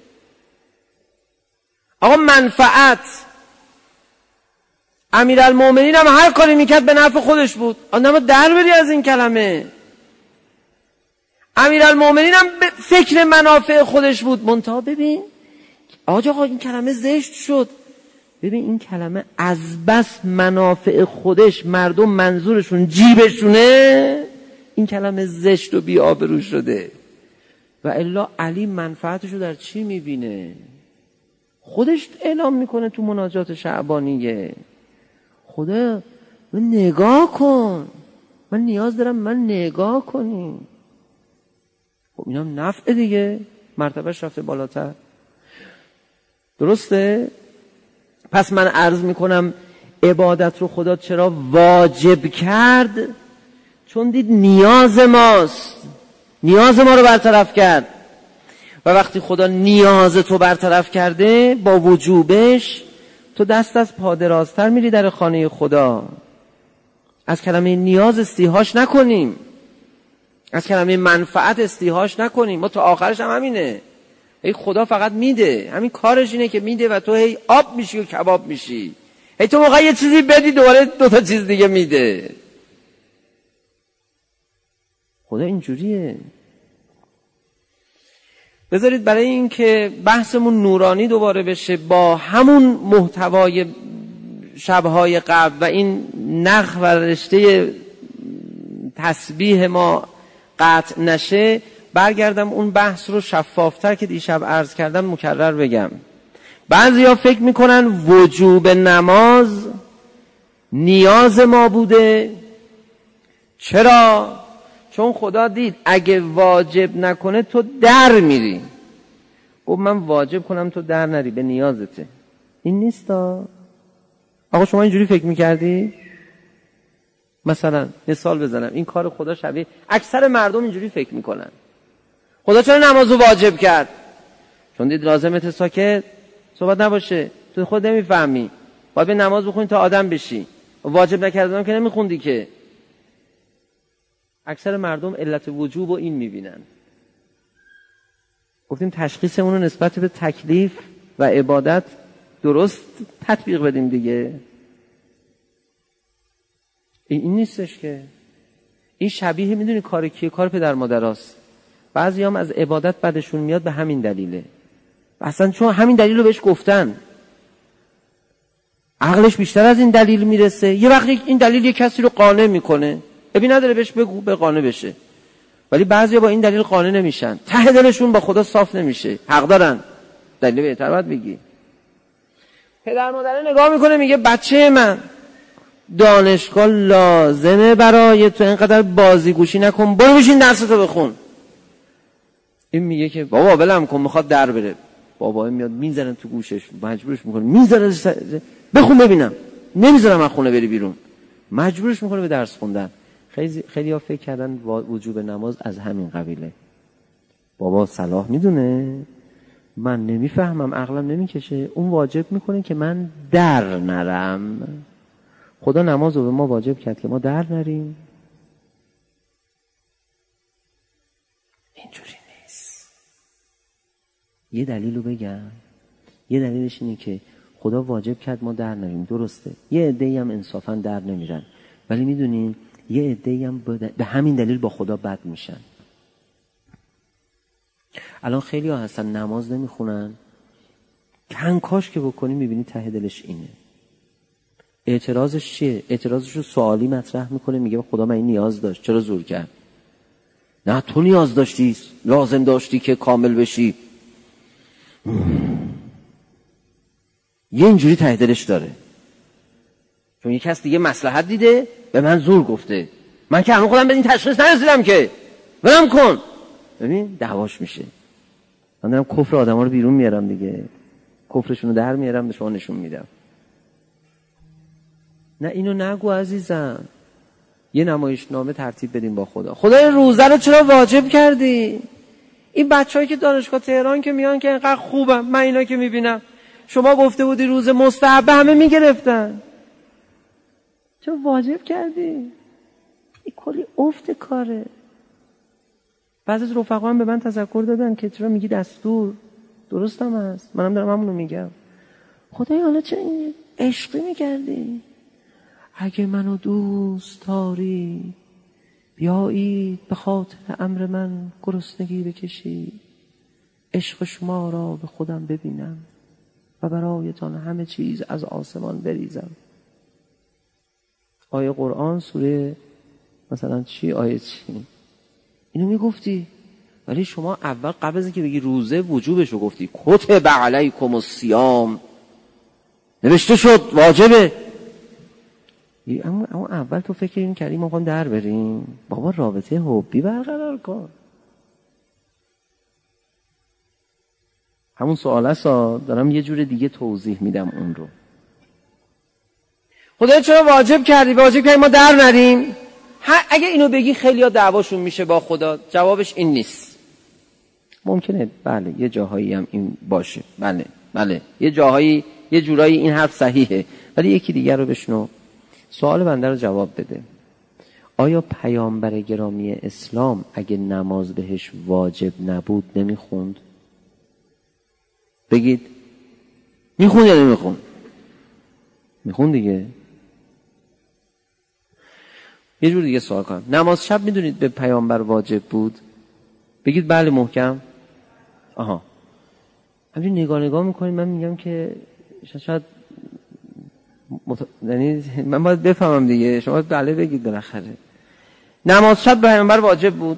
آقا منفعت. امیرالمومنین هم هر کاری میکرد به نفع خودش بود، اما در بری از این کلمه. امیرالمومنین هم فکر منافع خودش بود، منتها ببین آقا آقا این کلمه زشت شد، ببین این کلمه از بس منافع خودش مردم منظورشون جیبشونه، این کلمه زشت و بی آبرو شده. و الا علی منفعتشو در چی میبینه؟ خودش اعلام میکنه تو مناجات شعبانیه، خدا من نگاه کن، من نیاز دارم من نگاه کنی. خب اینم نفع دیگه، مرتبهش رفته بالاتر. درسته؟ پس من عرض میکنم عبادت رو خدا چرا واجب کرد؟ چون دید نیاز ماست، نیاز ما رو برطرف کرد. و وقتی خدا نیاز تو برطرف کرده با وجوبش، تو دست از پا درازتر میری در خانه خدا. از کلمه نیاز استیهاش نکنیم، از کلمه منفعت استیهاش نکنیم. ما تا آخرش هم همینه، ای خدا فقط میده، همین کارش اینه که میده و تو هی آب میشی و کباب میشی. هی تو موقع یه چیزی بدی دوباره دو تا چیز دیگه میده. خدا اینجوریه. بذارید برای این که بحثمون نورانی دوباره بشه، با همون محتوای شبهای قبل و این نخ و رشته تسبیح ما قطع نشه، برگردم اون بحث رو شفافتر که دیشب عرض کردم مکرر بگم. بعضیا فکر میکنن وجوب نماز نیاز ما بوده. چرا؟ چون خدا دید اگه واجب نکنه تو در میری. گفت من واجب کنم تو در نری، به نیازته. این نیستا. آقا شما اینجوری فکر میکردی؟ مثلا مثال بزنم، این کار خدا شبیه اکثر مردم اینجوری فکر میکنن. خدا چرا نمازو واجب کرد؟ چون دید لازمت ساکت صحبت نباشه، تو خود نمیفهمی، باید به نماز بخونی تا آدم بشی، واجب نکردم که نمیخوندی که. اکثر مردم علت وجوب رو این میبینن. گفتیم تشخیصمون رو نسبت به تکلیف و عبادت درست تطبیق بدیم دیگه. این, این نیستش که. این شبیه میدونی کار کیه؟ کار پدر مادراست. بعضی هم از عبادت بعدشون میاد به همین دلیله، اصلا چون همین دلیل رو بهش گفتن، عقلش بیشتر از این دلیل میرسه. یه وقت این دلیل یه کسی رو قانع میکنه، ببین نداره بهش بگو به قانع بشه. ولی بعضیا با این دلیل قانع نمیشن، ته دلشون با خدا صاف نمیشه. حق دارن، دلیل بهتر باید بگی. پدر مادر نگاه میکنه میگه بچه من دانشگاه لازمه برای تو، اینقدر بازیگوشی نکن، برو بشین درستو بخون. این میگه که بابا ولم کن میخواد در بره. بابا میاد میزنه تو گوشش، مجبورش میکنه میذاره بخون ببینم، نمیذارم از خونه بری بیرون، مجبورش میکنه به درس خوندن. خیلی خیلی ها فکر کردن وجوب نماز از همین قبیله. بابا صلاح میدونه من نمیفهمم، عقلم نمیکشه، اون واجب میکنه که من در نرم. خدا نماز رو به ما واجب کرد که ما در نریم؟ اینجوری نیست. یه دلیل رو بگم. یه دلیلش اینه که خدا واجب کرد ما در نریم، درسته. یه عده‌ای هم انصافا در نمیرن، ولی میدونین یه عده‌ای هم به همین دلیل با خدا بد میشن. الان خیلی ها هستن نماز نمیخونن، کنکاش که بکنی میبینی ته دلش اینه. اعتراضش چیه؟ اعتراضش رو سوالی مطرح میکنه، میگه خدا من این نیاز داشت چرا زور کرد؟ نه تو نیاز داشتی، لازم داشتی که کامل بشی. یه اینجوری ته دلش داره، چون یه کس دیگه مصلحت دیده به من زور گفته، من که همون خودم به این تشخیص نرسیدم که برم کن. ببین دعواش میشه. من دارم کفر آدم ها رو بیرون میارم دیگه، کفرشون رو در میارم به شما نشون میدم. نه اینو نگو عزیزم. یه نمایشنامه ترتیب بدیم با خدا. خدای روزه رو چرا واجب کردی؟ این بچه‌هایی که دانشگاه تهران که میان که اینقدر خوبم، من اینا که میبینم شما گفته بودی روز مستحب همه میگرفتن، چرا واجب کردی؟ این کلی افت کاره. بعضی از رفقا هم به من تذکر دادن که چرا میگی دستور، درستم هست، منم دارم همونو میگم. خدای حالا چه این عشقی میکردی؟ اگه منو دوست داری بیایید به خاطر امر من گرسنگی بکشید، عشق شما را به خودم ببینم و برایتان همه چیز از آسمان بریزم. آیه قرآن سوره مثلا چی آیه چی اینو میگفتی، ولی شما اول قبل از اینکه بگی روزه وجوبشو گفتی کتب علیکم الصیام، نوشته شد واجبه. اما اما اول تو فکر این کردی ما میخوام در بریم، بابا رابطه حبی برقرار کن. همون سوال است، دارم یه جور دیگه توضیح میدم اون رو. خدا چرا واجب کردی؟ واجب کردی ما در نریم. اگه اینو بگی خیلی ها دعواشون میشه با خدا. جوابش این نیست. ممکنه بله یه جاهایی هم این باشه، بله بله یه جاهایی یه جورایی این حرف صحیحه، ولی یکی دیگر رو بشنو. سوال بنده رو جواب بده. آیا پیامبر گرامی اسلام اگه نماز بهش واجب نبود نمیخوند؟ بگید میخوند یا نمیخوند؟ میخوند دیگه. یه جور دیگه سوال کنم، نماز شب میدونید به پیامبر واجب بود؟ بگید بله محکم. آها همین نگاه نگاه میکنید، من میگم که شاید مت... یعنی من باید بفهمم دیگه، شما بله بگید بالاخره. نماز شب به پیامبر واجب بود؟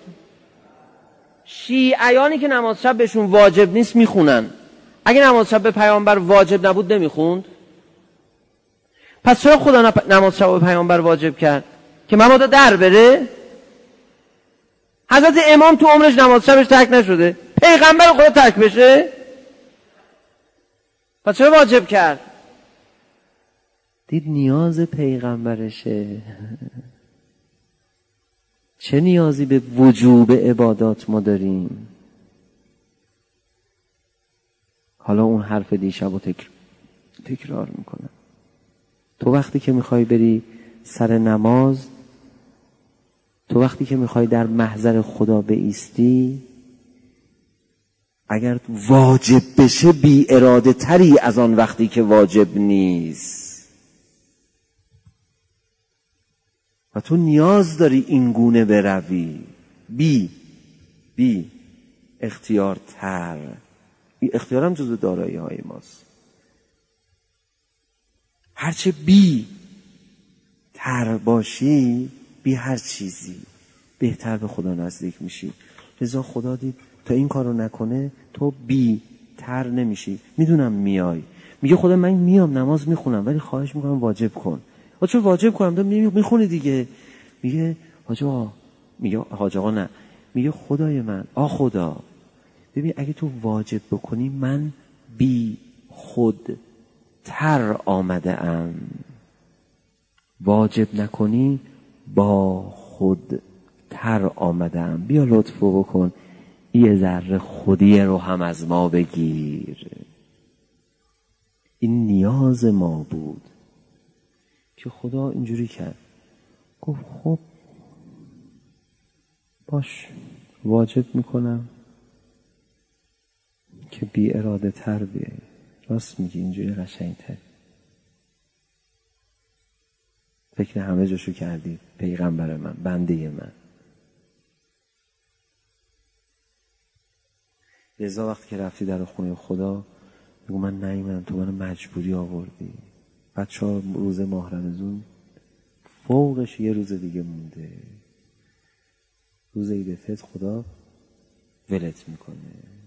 شیعیانی که نماز شب بهشون واجب نیست میخونن، اگه نماز شب به پیامبر واجب نبود نمیخوند؟ پس چرا خدا نماز شب به پیامبر واجب کرد؟ که مبادا در بره؟ حضرت امام تو عمرش نماز شبش ترک نشده، پیغمبر خدا ترک بشه؟ پس چرا واجب کرد؟ دید نیاز پیغمبرشه. چه نیازی به وجوب عبادات ما داریم؟ حالا اون حرف دیشب رو تکر... تکرار میکنم. تو وقتی که میخوای بری سر نماز، تو وقتی که میخوای در محضر خدا بایستی، اگر واجب بشه بی اراده تری از آن وقتی که واجب نیست، و تو نیاز داری این گونه بروی بی بی اختیار تر. این اختیار هم جزو دارایی های ماست. هرچه بی تر باشی، بی هر چیزی بهتر به خدا نزدیک میشی. لذا خدا دید تا این کارو نکنه تو بی تر نمیشی. میدونم میای، میگه خدا من میام نماز میخونم ولی خواهش میکنم واجب کن. آ چون واجب کنم تو میخونی دیگه. میگه حاج آقا، میگه حاج آقا نه، میگه خدای من، آ خدا ببین اگه تو واجب بکنی من بی خود تر آمده ام، واجب نکنی با خود تر آمده ام، بیا لطفو بکن یه ذره خودی رو هم از ما بگیر. این نیاز ما بود که خدا اینجوری کرد، گفت خب باش واجب میکنم که بی اراده تر بیایی. راست میگی، اینجوری قشنگ تر. فکر همه جاشو کردی پیغمبر من، بنده من. لذا وقتی که رفتی در خونه خدا بگو من نیومدم، تو منو مجبوری آوردی. بچه ها روز ماه رمضان فوقش یه روز دیگه مونده. روز عید فطر خدا ولت میکنه،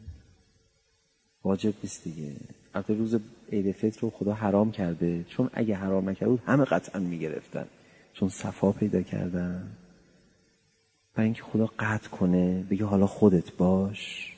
واجب نیست دیگه. البته روز عید فطر رو خدا حرام کرده، چون اگه حرام نکرده بود همه قطعا میگرفتن، چون صفا پیدا کردن. برای اینکه خدا قطع کنه بگه حالا خودت باش.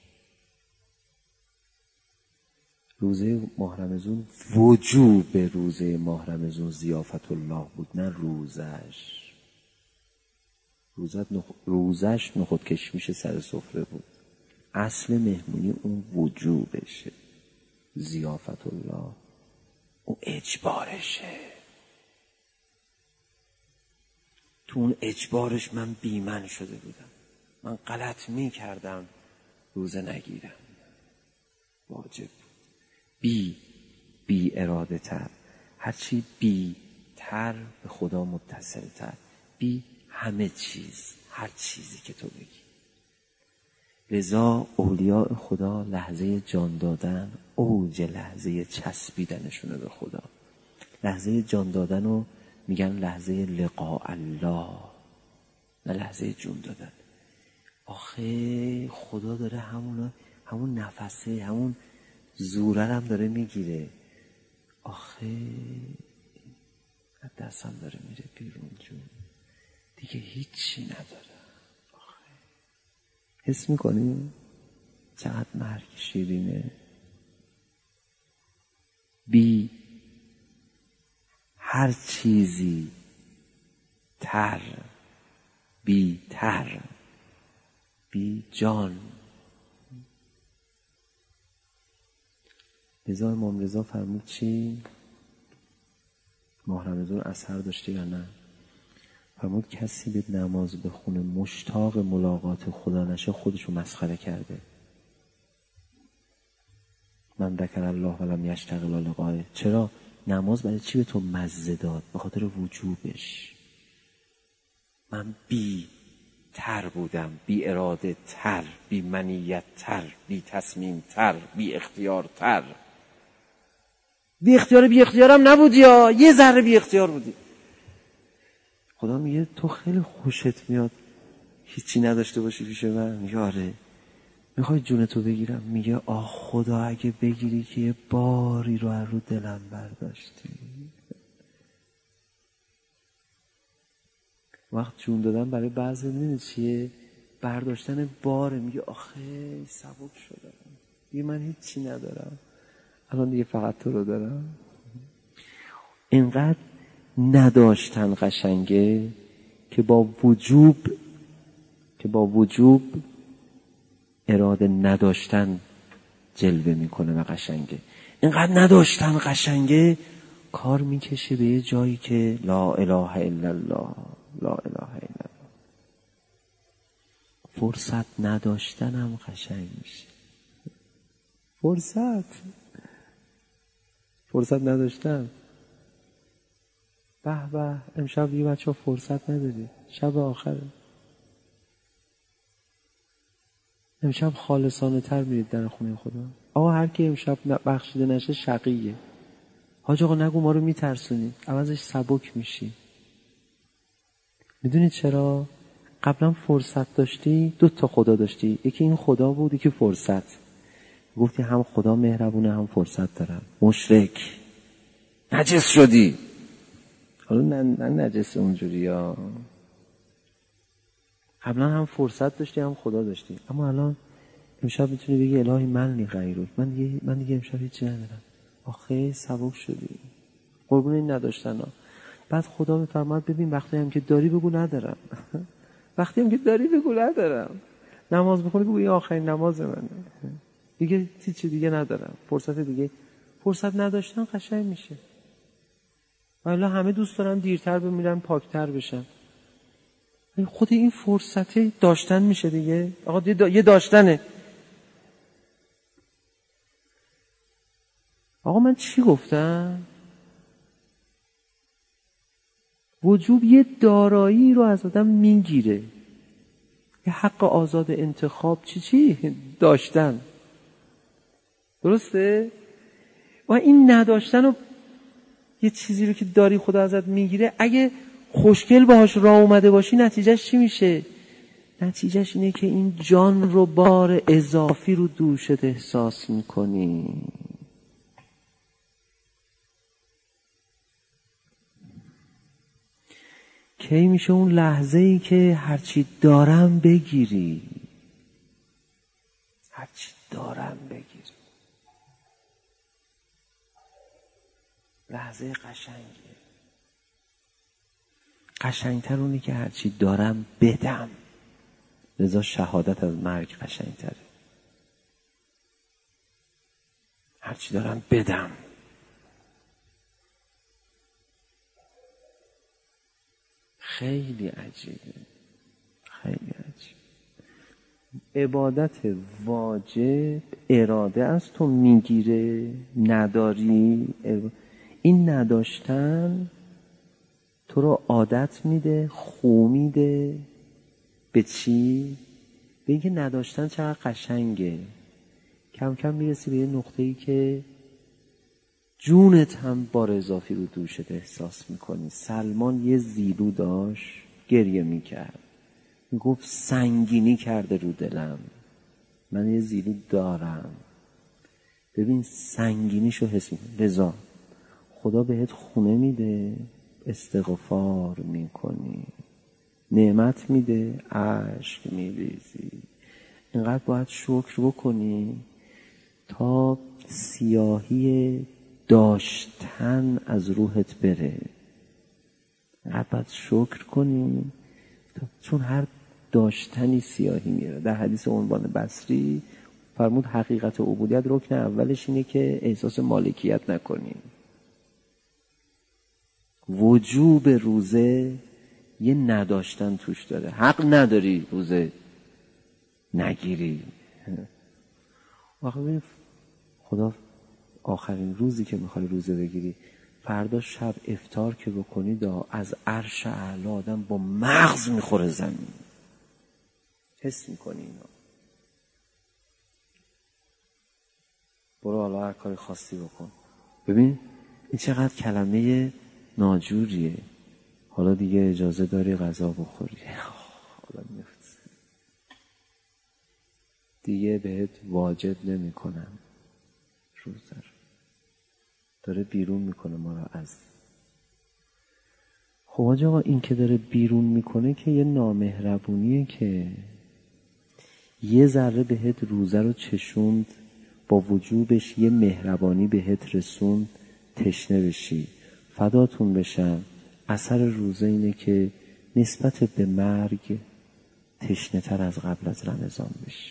روزه ماه رمضان وجوب روزه ماه رمضان ضیافت الله بود، نه روزش. روزت نخ... روزش نخود کشمیش سر سفره بود. اصل مهمونی اون وجوبشه، ضیافت الله اون اجبارشه. تو اون اجبارش من بیمن شده بودم، من غلط می کردم روزه نگیرم، واجب. بی بی اراده تر، هرچی بی تر به خدا متصل تر. بی همه چیز، هر چیزی که تو بگی. لذا اولیاء خدا لحظه جان دادن اوج لحظه چسبیدنشونه به خدا. لحظه جان دادن رو میگن لحظه لقاء الله، نه لحظه جون دادن. آخه خدا داره همون همون نفسه، همون زوره هم داره میگیره. آخه دستم داره میره بیرون، جون دیگه هیچی نداره. آخه حس میکنی چقدر مرگ شیرینه؟ بی هر چیزی تر، بی تر، بی جان. رضا امام رضا فرمود چی؟ ماه رمضان اثر داشته یا نه؟ فرمود کسی به نماز بخونه مشتاق ملاقات خدا نشه خودشو مسخره کرده. من ذکر الله ولم یشتغل لقائه. چرا؟ نماز برای چی به تو مزه داد؟ به خاطر وجوبش. من بی تر بودم، بی اراده تر، بی منیت تر، بی تصمیم تر، بی اختیار تر. بی اختیار بی اختیارم نبودی، یا یه ذره بی اختیار بودی. خدا میگه تو خیلی خوشت میاد هیچی نداشته باشی پیش من. میگه آره. میخوای جونتو بگیرم؟ میگه آه خدا اگه بگیری که یه باری رو از رو دلم برداشتی. وقت جون دادن برای بعضی میدونی چیه؟ برداشتن باره. میگه آخه سبک شدم دیگه، من هیچی ندارم، الان دیگه فقط تو رو دارم. اینقدر نداشتن قشنگه که با وجوب که با وجوب اراده نداشتن جلوه میکنه و قشنگه. اینقدر نداشتن قشنگه کار میکشه به یه جایی که لا اله الا الله، لا اله الا الله. فرصت نداشتن هم قشنگ میشه. فرصت فرصت نداشتن. به به امشب یه بچه ها فرصت نداری، شب آخره، امشب خالصانه تر میرید در خونه خدا. آقا هر کی امشب بخشیده نشه شقیه. حاج آقا نگو ما رو میترسونی، عوضش سبک میشی. میدونید چرا؟ قبلا فرصت داشتی، دو تا خدا داشتی، یکی این خدا بود، یکی فرصت. گفتی هم خدا مهربونه هم فرصت دارم، مشرک نجس شدی. حالا نه, نه نجس اونجوری ها. قبلا هم فرصت داشتی هم خدا داشتی، اما الان امشب میتونی بگی الهی من نی غیرک، من دیگه من دیگه امشب هیچی ندارم. آخه سبک شدی. قربون این نداشتن ها. بعد خدا میفرماد ببین وقتی هم که داری بگو ندارم. وقتی هم که داری بگو ندارم. نماز بخونی بگو این آخرین نماز منه، دیگه هیچی دیگه ندارم. فرصت دیگه فرصت نداشتن قشنگ میشه. والا همه دوست دارن دیرتر بمیرن پاکتر بشن. خود این فرصت داشتن میشه دیگه. آقا یه داشتنه. آقا من چی گفتم؟ وجوب یه دارایی رو از آدم میگیره، یه حق آزاد انتخاب. چی چی؟ داشتن. درسته؟ و این نداشتن و یه چیزی رو که داری خدا ازت میگیره، اگه خوشگل باهاش راه اومده باشی نتیجهش چی میشه؟ نتیجهش اینه که این جان رو بار اضافی رو دوشت احساس میکنی. کی میشه اون لحظه ای که هرچی دارم بگیری، هرچی دارم بگیری. لحظه قشنگیه. قشنگتر اونی که هرچی دارم بدم. لذا شهادت از مرگ قشنگتره. هرچی دارم بدم. خیلی عجیبه، خیلی عجیب. عبادت واجب اراده از تو میگیره، نداری. این نداشتن تو رو عادت میده، خو میده به چی؟ به اینکه نداشتن چقدر قشنگه. کم کم میرسی به یه نقطه‌ای که جونت هم بار اضافی رو دوشت احساس میکنی. سلمان یه زیلو داشت، گریه میکرد، میگفت سنگینی کرده رو دلم، من یه زیلو دارم. ببین سنگینیشو حس میکنی. لذا خدا بهت خونه میده، استغفار میکنی، نعمت میده، اشک میریزی. اینقدر باید شکر بکنی تا سیاهی داشتن از روحت بره. اینقدر باید شکر کنی تا، چون هر داشتنی سیاهی میره. در حدیث عنوان بصری فرمود حقیقت عبودیت رکن اولش اینه که احساس مالکیت نکنی. وجوب روزه یه نداشتن توش داره. حق نداری روزه نگیری. واقعا خدا آخرین روزی که میخوای روزه بگیری، فردا شب افطار که بکنی دا از عرش اعلی آدم با مغز میخوره زمین. حس میکنی اینا. برو حالا هر کاری خواستی بکن. ببین این چقدر کلمه ناجوریه. حالا دیگه اجازه داری غذا بخوری. حالا میفت دیگه بهت واجب نمی کنم روزه رو. داره بیرون میکنه ما را از. خب آقا این که داره بیرون میکنه که یه نامهربونیه، که یه ذره بهت روزه رو چشوند، با وجوبش یه مهربانی بهت رسوند، تشنه بشی. فداتون بشم. اثر روزه اینه که نسبت به مرگ تشنه تر از قبل از رمضان بشی.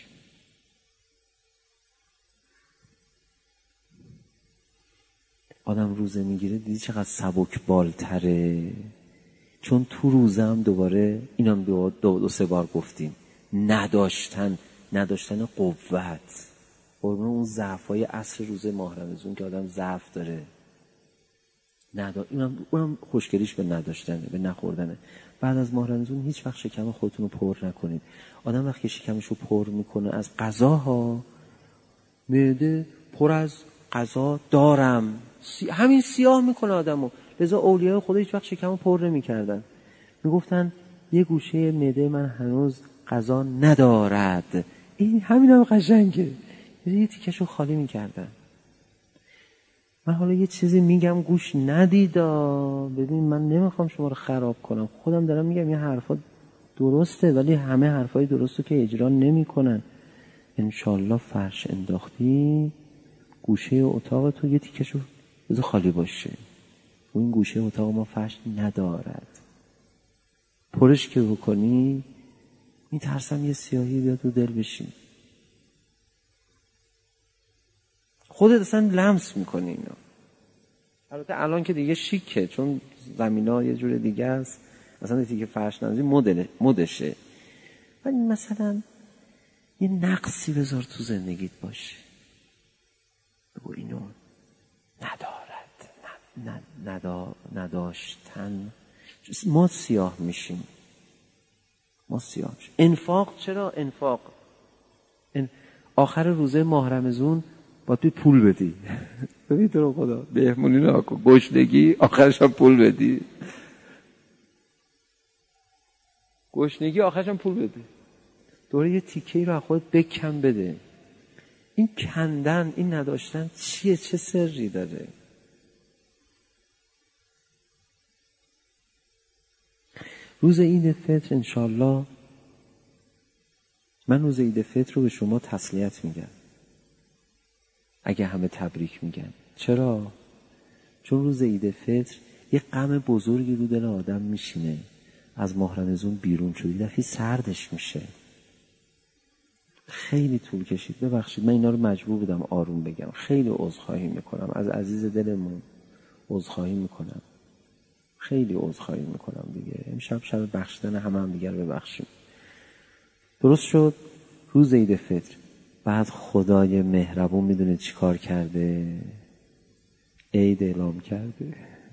آدم روزه میگیره دیدی چقدر سبک بالتره. چون تو روزه هم دوباره اینم دو, دو, دو سه بار گفتیم، نداشتن نداشتن قوت. قربون اون ضعفای عصر روزه ماه رمضان که آدم ضعف داره، ندا... اونم, اونم خوشگلیش به نداشتنه، به نخوردنه. بعد از ماه رمضان هیچ وقت شکم خودتون رو پر نکنید. آدم وقتی شکمش رو پر میکنه از غذاها، معده پر از غذا دارم، سی... همین سیاه میکنه آدمو. لذا اولیاء خدا هیچ وقت شکمو پر نمیکردن. میگفتن یه گوشه معده من هنوز غذا ندارد. این همین هم قشنگه. یه تیکشو خالی میکردن. من حالا یه چیزی میگم گوش ندیدا. ببین من نمیخوام شما رو خراب کنم، خودم دارم میگم یه حرفا درسته، ولی همه حرفای درستو که اجرا نمیکنن. انشالله فرش انداختی، گوشه اتاق تو یه تیکشو بذار خالی باشه. و این گوشه اتاق ما فرش ندارد. پرش که بکنی میترسم یه سیاهی بیاد تو دل بشین. خودت اصلا لمس میکنی اینا. البته الان که دیگه شیکه، چون زمینا یه جور دیگه است، اصلا دیگه فرش نمیزی مدل مدشه. ولی مثلا یه نقصی بذار تو زندگیت باشه، بگو اینو ندارد، ند... ندا... نداشتن. ما سیاه میشیم، ما سیاه میشیم. انفاق، چرا انفاق؟ ان... آخر روزه ماه رمضان باید توی پول بدی. ببین تو رو خدا بهمونی نکن، گشنگی آخرش هم پول بدی، گشنگی آخرش هم پول بده، دوره یه تیکه‌ای رو از خودت بکن بده. این کندن، این نداشتن چیه؟ چه سری داره؟ روز عید فطر انشالله، من روز عید فطر رو به شما تسلیت میگم اگه همه تبریک میگن. چرا؟ چون روز عید فطر یه غم بزرگی رو دل آدم میشینه، از ماه رمضان بیرون شد، یه دفعه سردش میشه. خیلی طول کشید، ببخشید من اینا رو مجبور بودم آروم بگم، خیلی عذرخواهی میکنم از عزیز دلمون، عذرخواهی میکنم، خیلی عذرخواهی میکنم دیگه. امشب شب بخشیدن همه هم دیگر ببخشیم. درست شد روز عید فطر، بعد خدای مهربون میدونه چی کار کرده؟ عید اعلام کرده.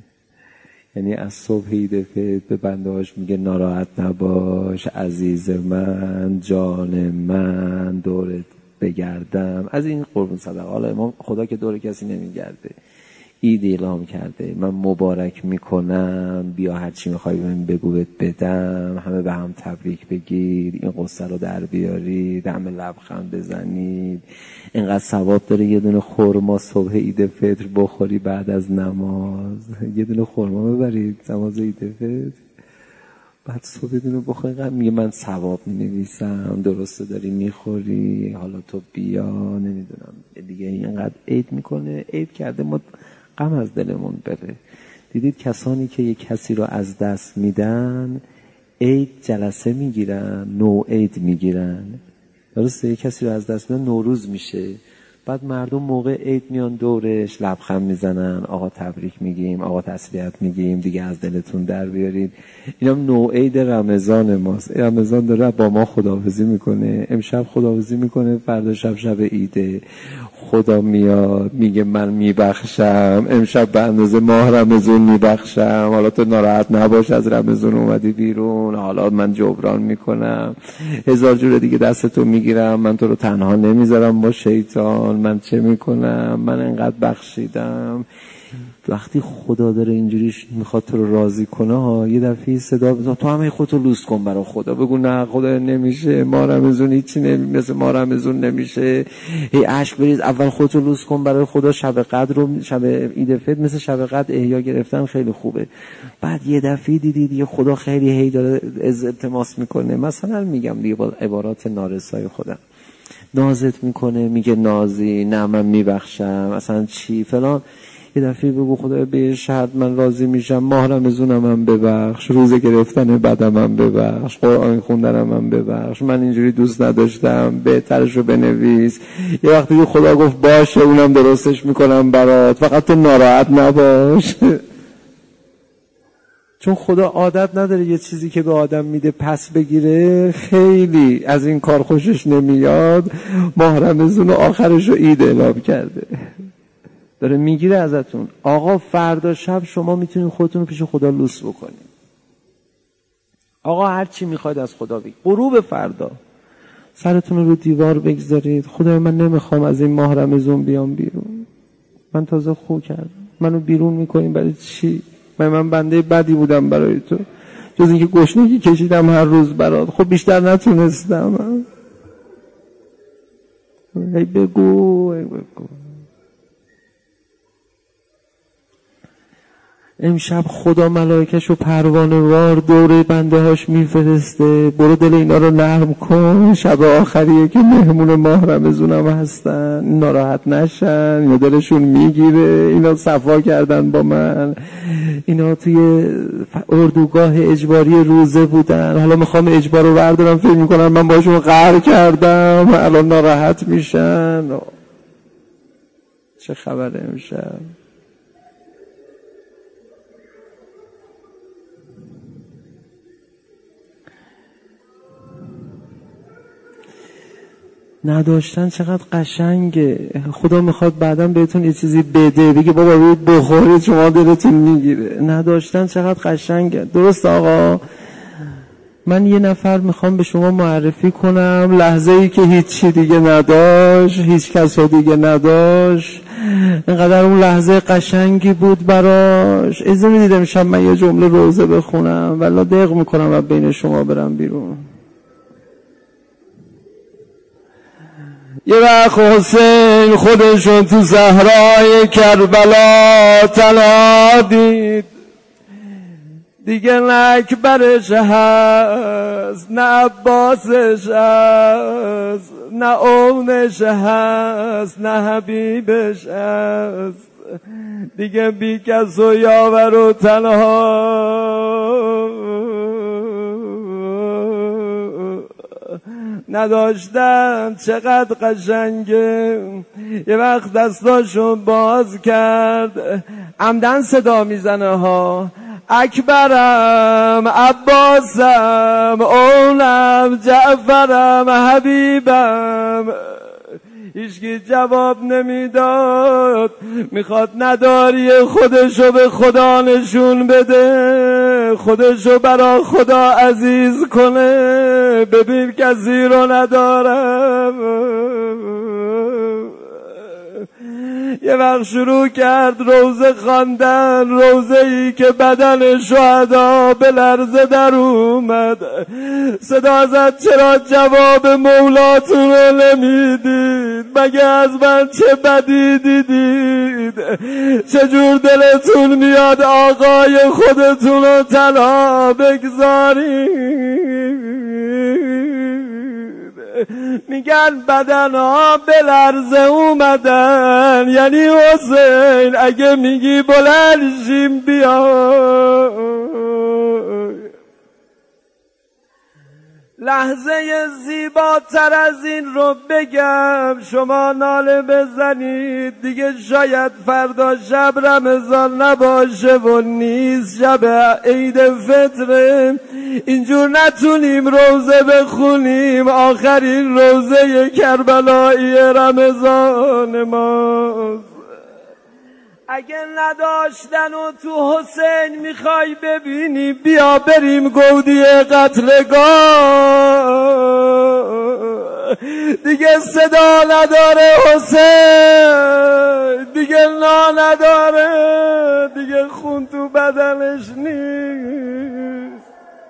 یعنی از صبح عید فطر به بندهاش میگه ناراحت نباش عزیز من، جان من، دورت بگردم. از این قربون صدقه. حالا امام خدا که دور کسی نمیگرده، عید اعلام کرده، من مبارک میکنم، بیا هر چی میخوای من بگو بهت بدم، همه به هم تبریک بگیر، این قصه رو در بیارید، همه لبخند بزنید. اینقدر ثواب داره یه دونه خرما صبح عید فطر بخوری بعد از نماز، یه دونه خرما ببرید نماز عید فطر، بعد صبح دونه بخوری. اینقدر میگه من ثواب مینویسم، درسته داری میخوری، حالا تو بیا. نمیدونم دیگه اینقدر عید میکنه، عید کرده ما غم از دلمون بره. دیدید کسانی که یک کسی رو از دست میدن عید جلسه میگیرن، نو عید میگیرن، درسته؟ یک کسی رو از دست میدن نوروز میشه، بعد مردم موقع عید میان دورش لبخند میزنن، آقا تبریک میگیم، آقا تسلیت میگیم، دیگه از دلتون در بیارید. اینم نو عید رمضان ماست. رمضان داره با ما خداحافظی میکنه، امشب خداحافظی میکنه، فردا شب شب عیده، خدا میاد میگه من میبخشم، امشب به اندازه ماه رمضان میبخشم، حالا تو ناراحت نباش از رمضان اومدی بیرون، حالا من جبران میکنم، هزار جور دیگه دستتو میگیرم، من تو رو تنها نمیذارم با شیطان، من چه میکنم، من انقدر بخشیدم. وقتی خدا داره اینجوری میخواد تو رو راضی کنه ها، یه دفعه صدا بزن تو همه خودتو لوس کن برای خدا، بگو نه خدا نمیشه، ما رمضان هیچی نمی مثل ما رمضان نمیشه، هی اشک بریز، اول خودتو لوس کن برای خدا. شب قدر رو، شب عید فطر مثل شب قدر احیا گرفتن خیلی خوبه. بعد یه دفعه دیدی دیگه خدا خیلی هی داره از التماس میکنه، مثلا میگم دیگه با عبارات نارسای خودم، نازت میکنه، میگه نازی، نه من میبخشم، اصلا چی فلان. یه دفعه بگو خدا به شهد من راضی میشم، ماه رمضانم هم ببخش، روزه گرفتن بدم هم ببخش، قرآن خوندنم هم ببخش، من اینجوری دوست نداشتم، بهترش رو بنویس. یه وقتی که خدا گفت باشه اونم درستش میکنم برات، فقط تو ناراحت نباش. چون خدا عادت نداره یه چیزی که به آدم میده پس بگیره، خیلی از این کار خوشش نمیاد. ماه رمضان آخرش رو عید اعلام کرده، داره میگیره ازتون. آقا فردا شب شما میتونید خودتون رو پیش خدا لوس بکنید، آقا هر چی میخواید از خدا بگید. غروب فردا سرتون رو رو دیوار بگذارید، خدای من نمیخوام از این ماه رمضان بیام بیرون، من تازه خو کردم، منو بیرون میکنیم برای چی؟ من من بنده بدی بودم برای تو، جز اینکه گشنگی کشیدم هر روز برات، خب بیشتر نتونستم. ای بگو ای بگو. امشب خدا ملائکه‌شو پروانه وار دوره بنده هاش میفرسته، برو دل اینا رو نرم کن، شب آخریه که مهمون ماه رمضان هم هستن، ناراحت نشن، اینا دلشون میگیره، اینا صفا کردن با من، اینا توی اردوگاه اجباری روزه بودن، حالا میخوام اجبار رو بردارم، فکر میکنم من باشون قهر کردم، الان ناراحت میشن. چه خبره امشب؟ نداشتن چقدر قشنگه. خدا میخواد بعداً بهتون یه چیزی بده، بگه بابا برید بخورید، شما دلتون میگیره. نداشتن چقدر قشنگه. درست آقا؟ من یه نفر میخوام به شما معرفی کنم، لحظه ای که هیچی دیگه نداشت، هیچ کس رو دیگه نداشت، اینقدر اون لحظه قشنگی بود براش. اجازه میدید امشب من یه جمله روزه بخونم، والله دق میکنم و بین شما برم بیرون. یه وقت حسین خودشون تو صحرای کربلا تنها دید، دیگه نه اکبرش هست، نه عباسش هست، نه اونش هست، نه حبیبش هست، دیگه بی کس و یاور و تنها نداشتن. چقدر قشنگه. یه وقت دستاشو باز کرد، عمدن صدا میزنه ها، اکبرم، عباسم، اونم، جعفرم، حبیبم. هیچکی جواب نمیداد. میخواد نداری خودشو به خدا نشون بده، خودشو برا خدا عزیز کنه. ببین کسی رو ندارم. یه وقت شروع کرد روزه خواندن، روزه ای که بدن شهدا به لرزه در اومد. صدا زد چرا جواب مولاتون رو نمیدید؟ مگه از من چه بدی دیدید؟ چجور دلتون میاد آقای خودتون رو تنها بگذارید؟ میگن بدنها به لرزه اومدن، یعنی حسین اگه میگی بلند شیم بیا. لحظه زیباتر از این رو بگم، شما ناله بزنید دیگه، شاید فردا شب رمضان نباشه و نیست شب عید فطره، اینجور نتونیم روزه بخونیم آخرین روزه کربلایی رمضان ماست. اگه نداشتن و تو حسین میخوای ببینی، بیا بریم گودی قتلگاه. دیگه صدا نداره حسین، دیگه نا نداره، دیگه خون تو بدنش نیست.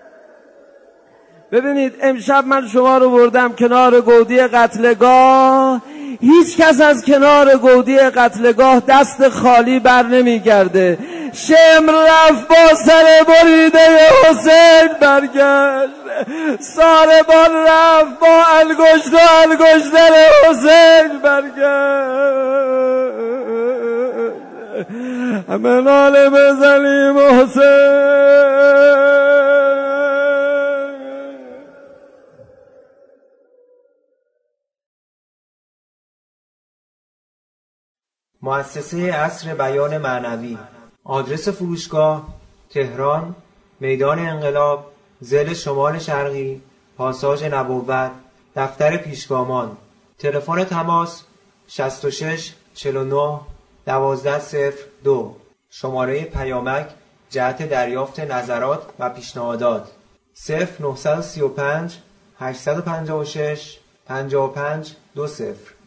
ببینید امشب من شما رو بردم کنار گودی قتلگاه، هیچ کس از کنار گودی قتلگاه دست خالی بر نمیگرده. شمر رفت با سر بریده حسین برگشت، ساربان رفت با انگشت و انگشتر حسین برگشت. همه ناله بزنیم حسین. مؤسسه عصر بیان معنوی. آدرس فروشگاه: تهران، میدان انقلاب، ضلع شمال شرقی، پاساژ نبوت، دفتر پیشگامان. تلفن تماس: شصت و شش چهل و نه دوازده صفر دو. شماره پیامک جهت دریافت نظرات و پیشنهادات: صفر نه سه پنج هشت پنج شش پنج پنج دو صفر.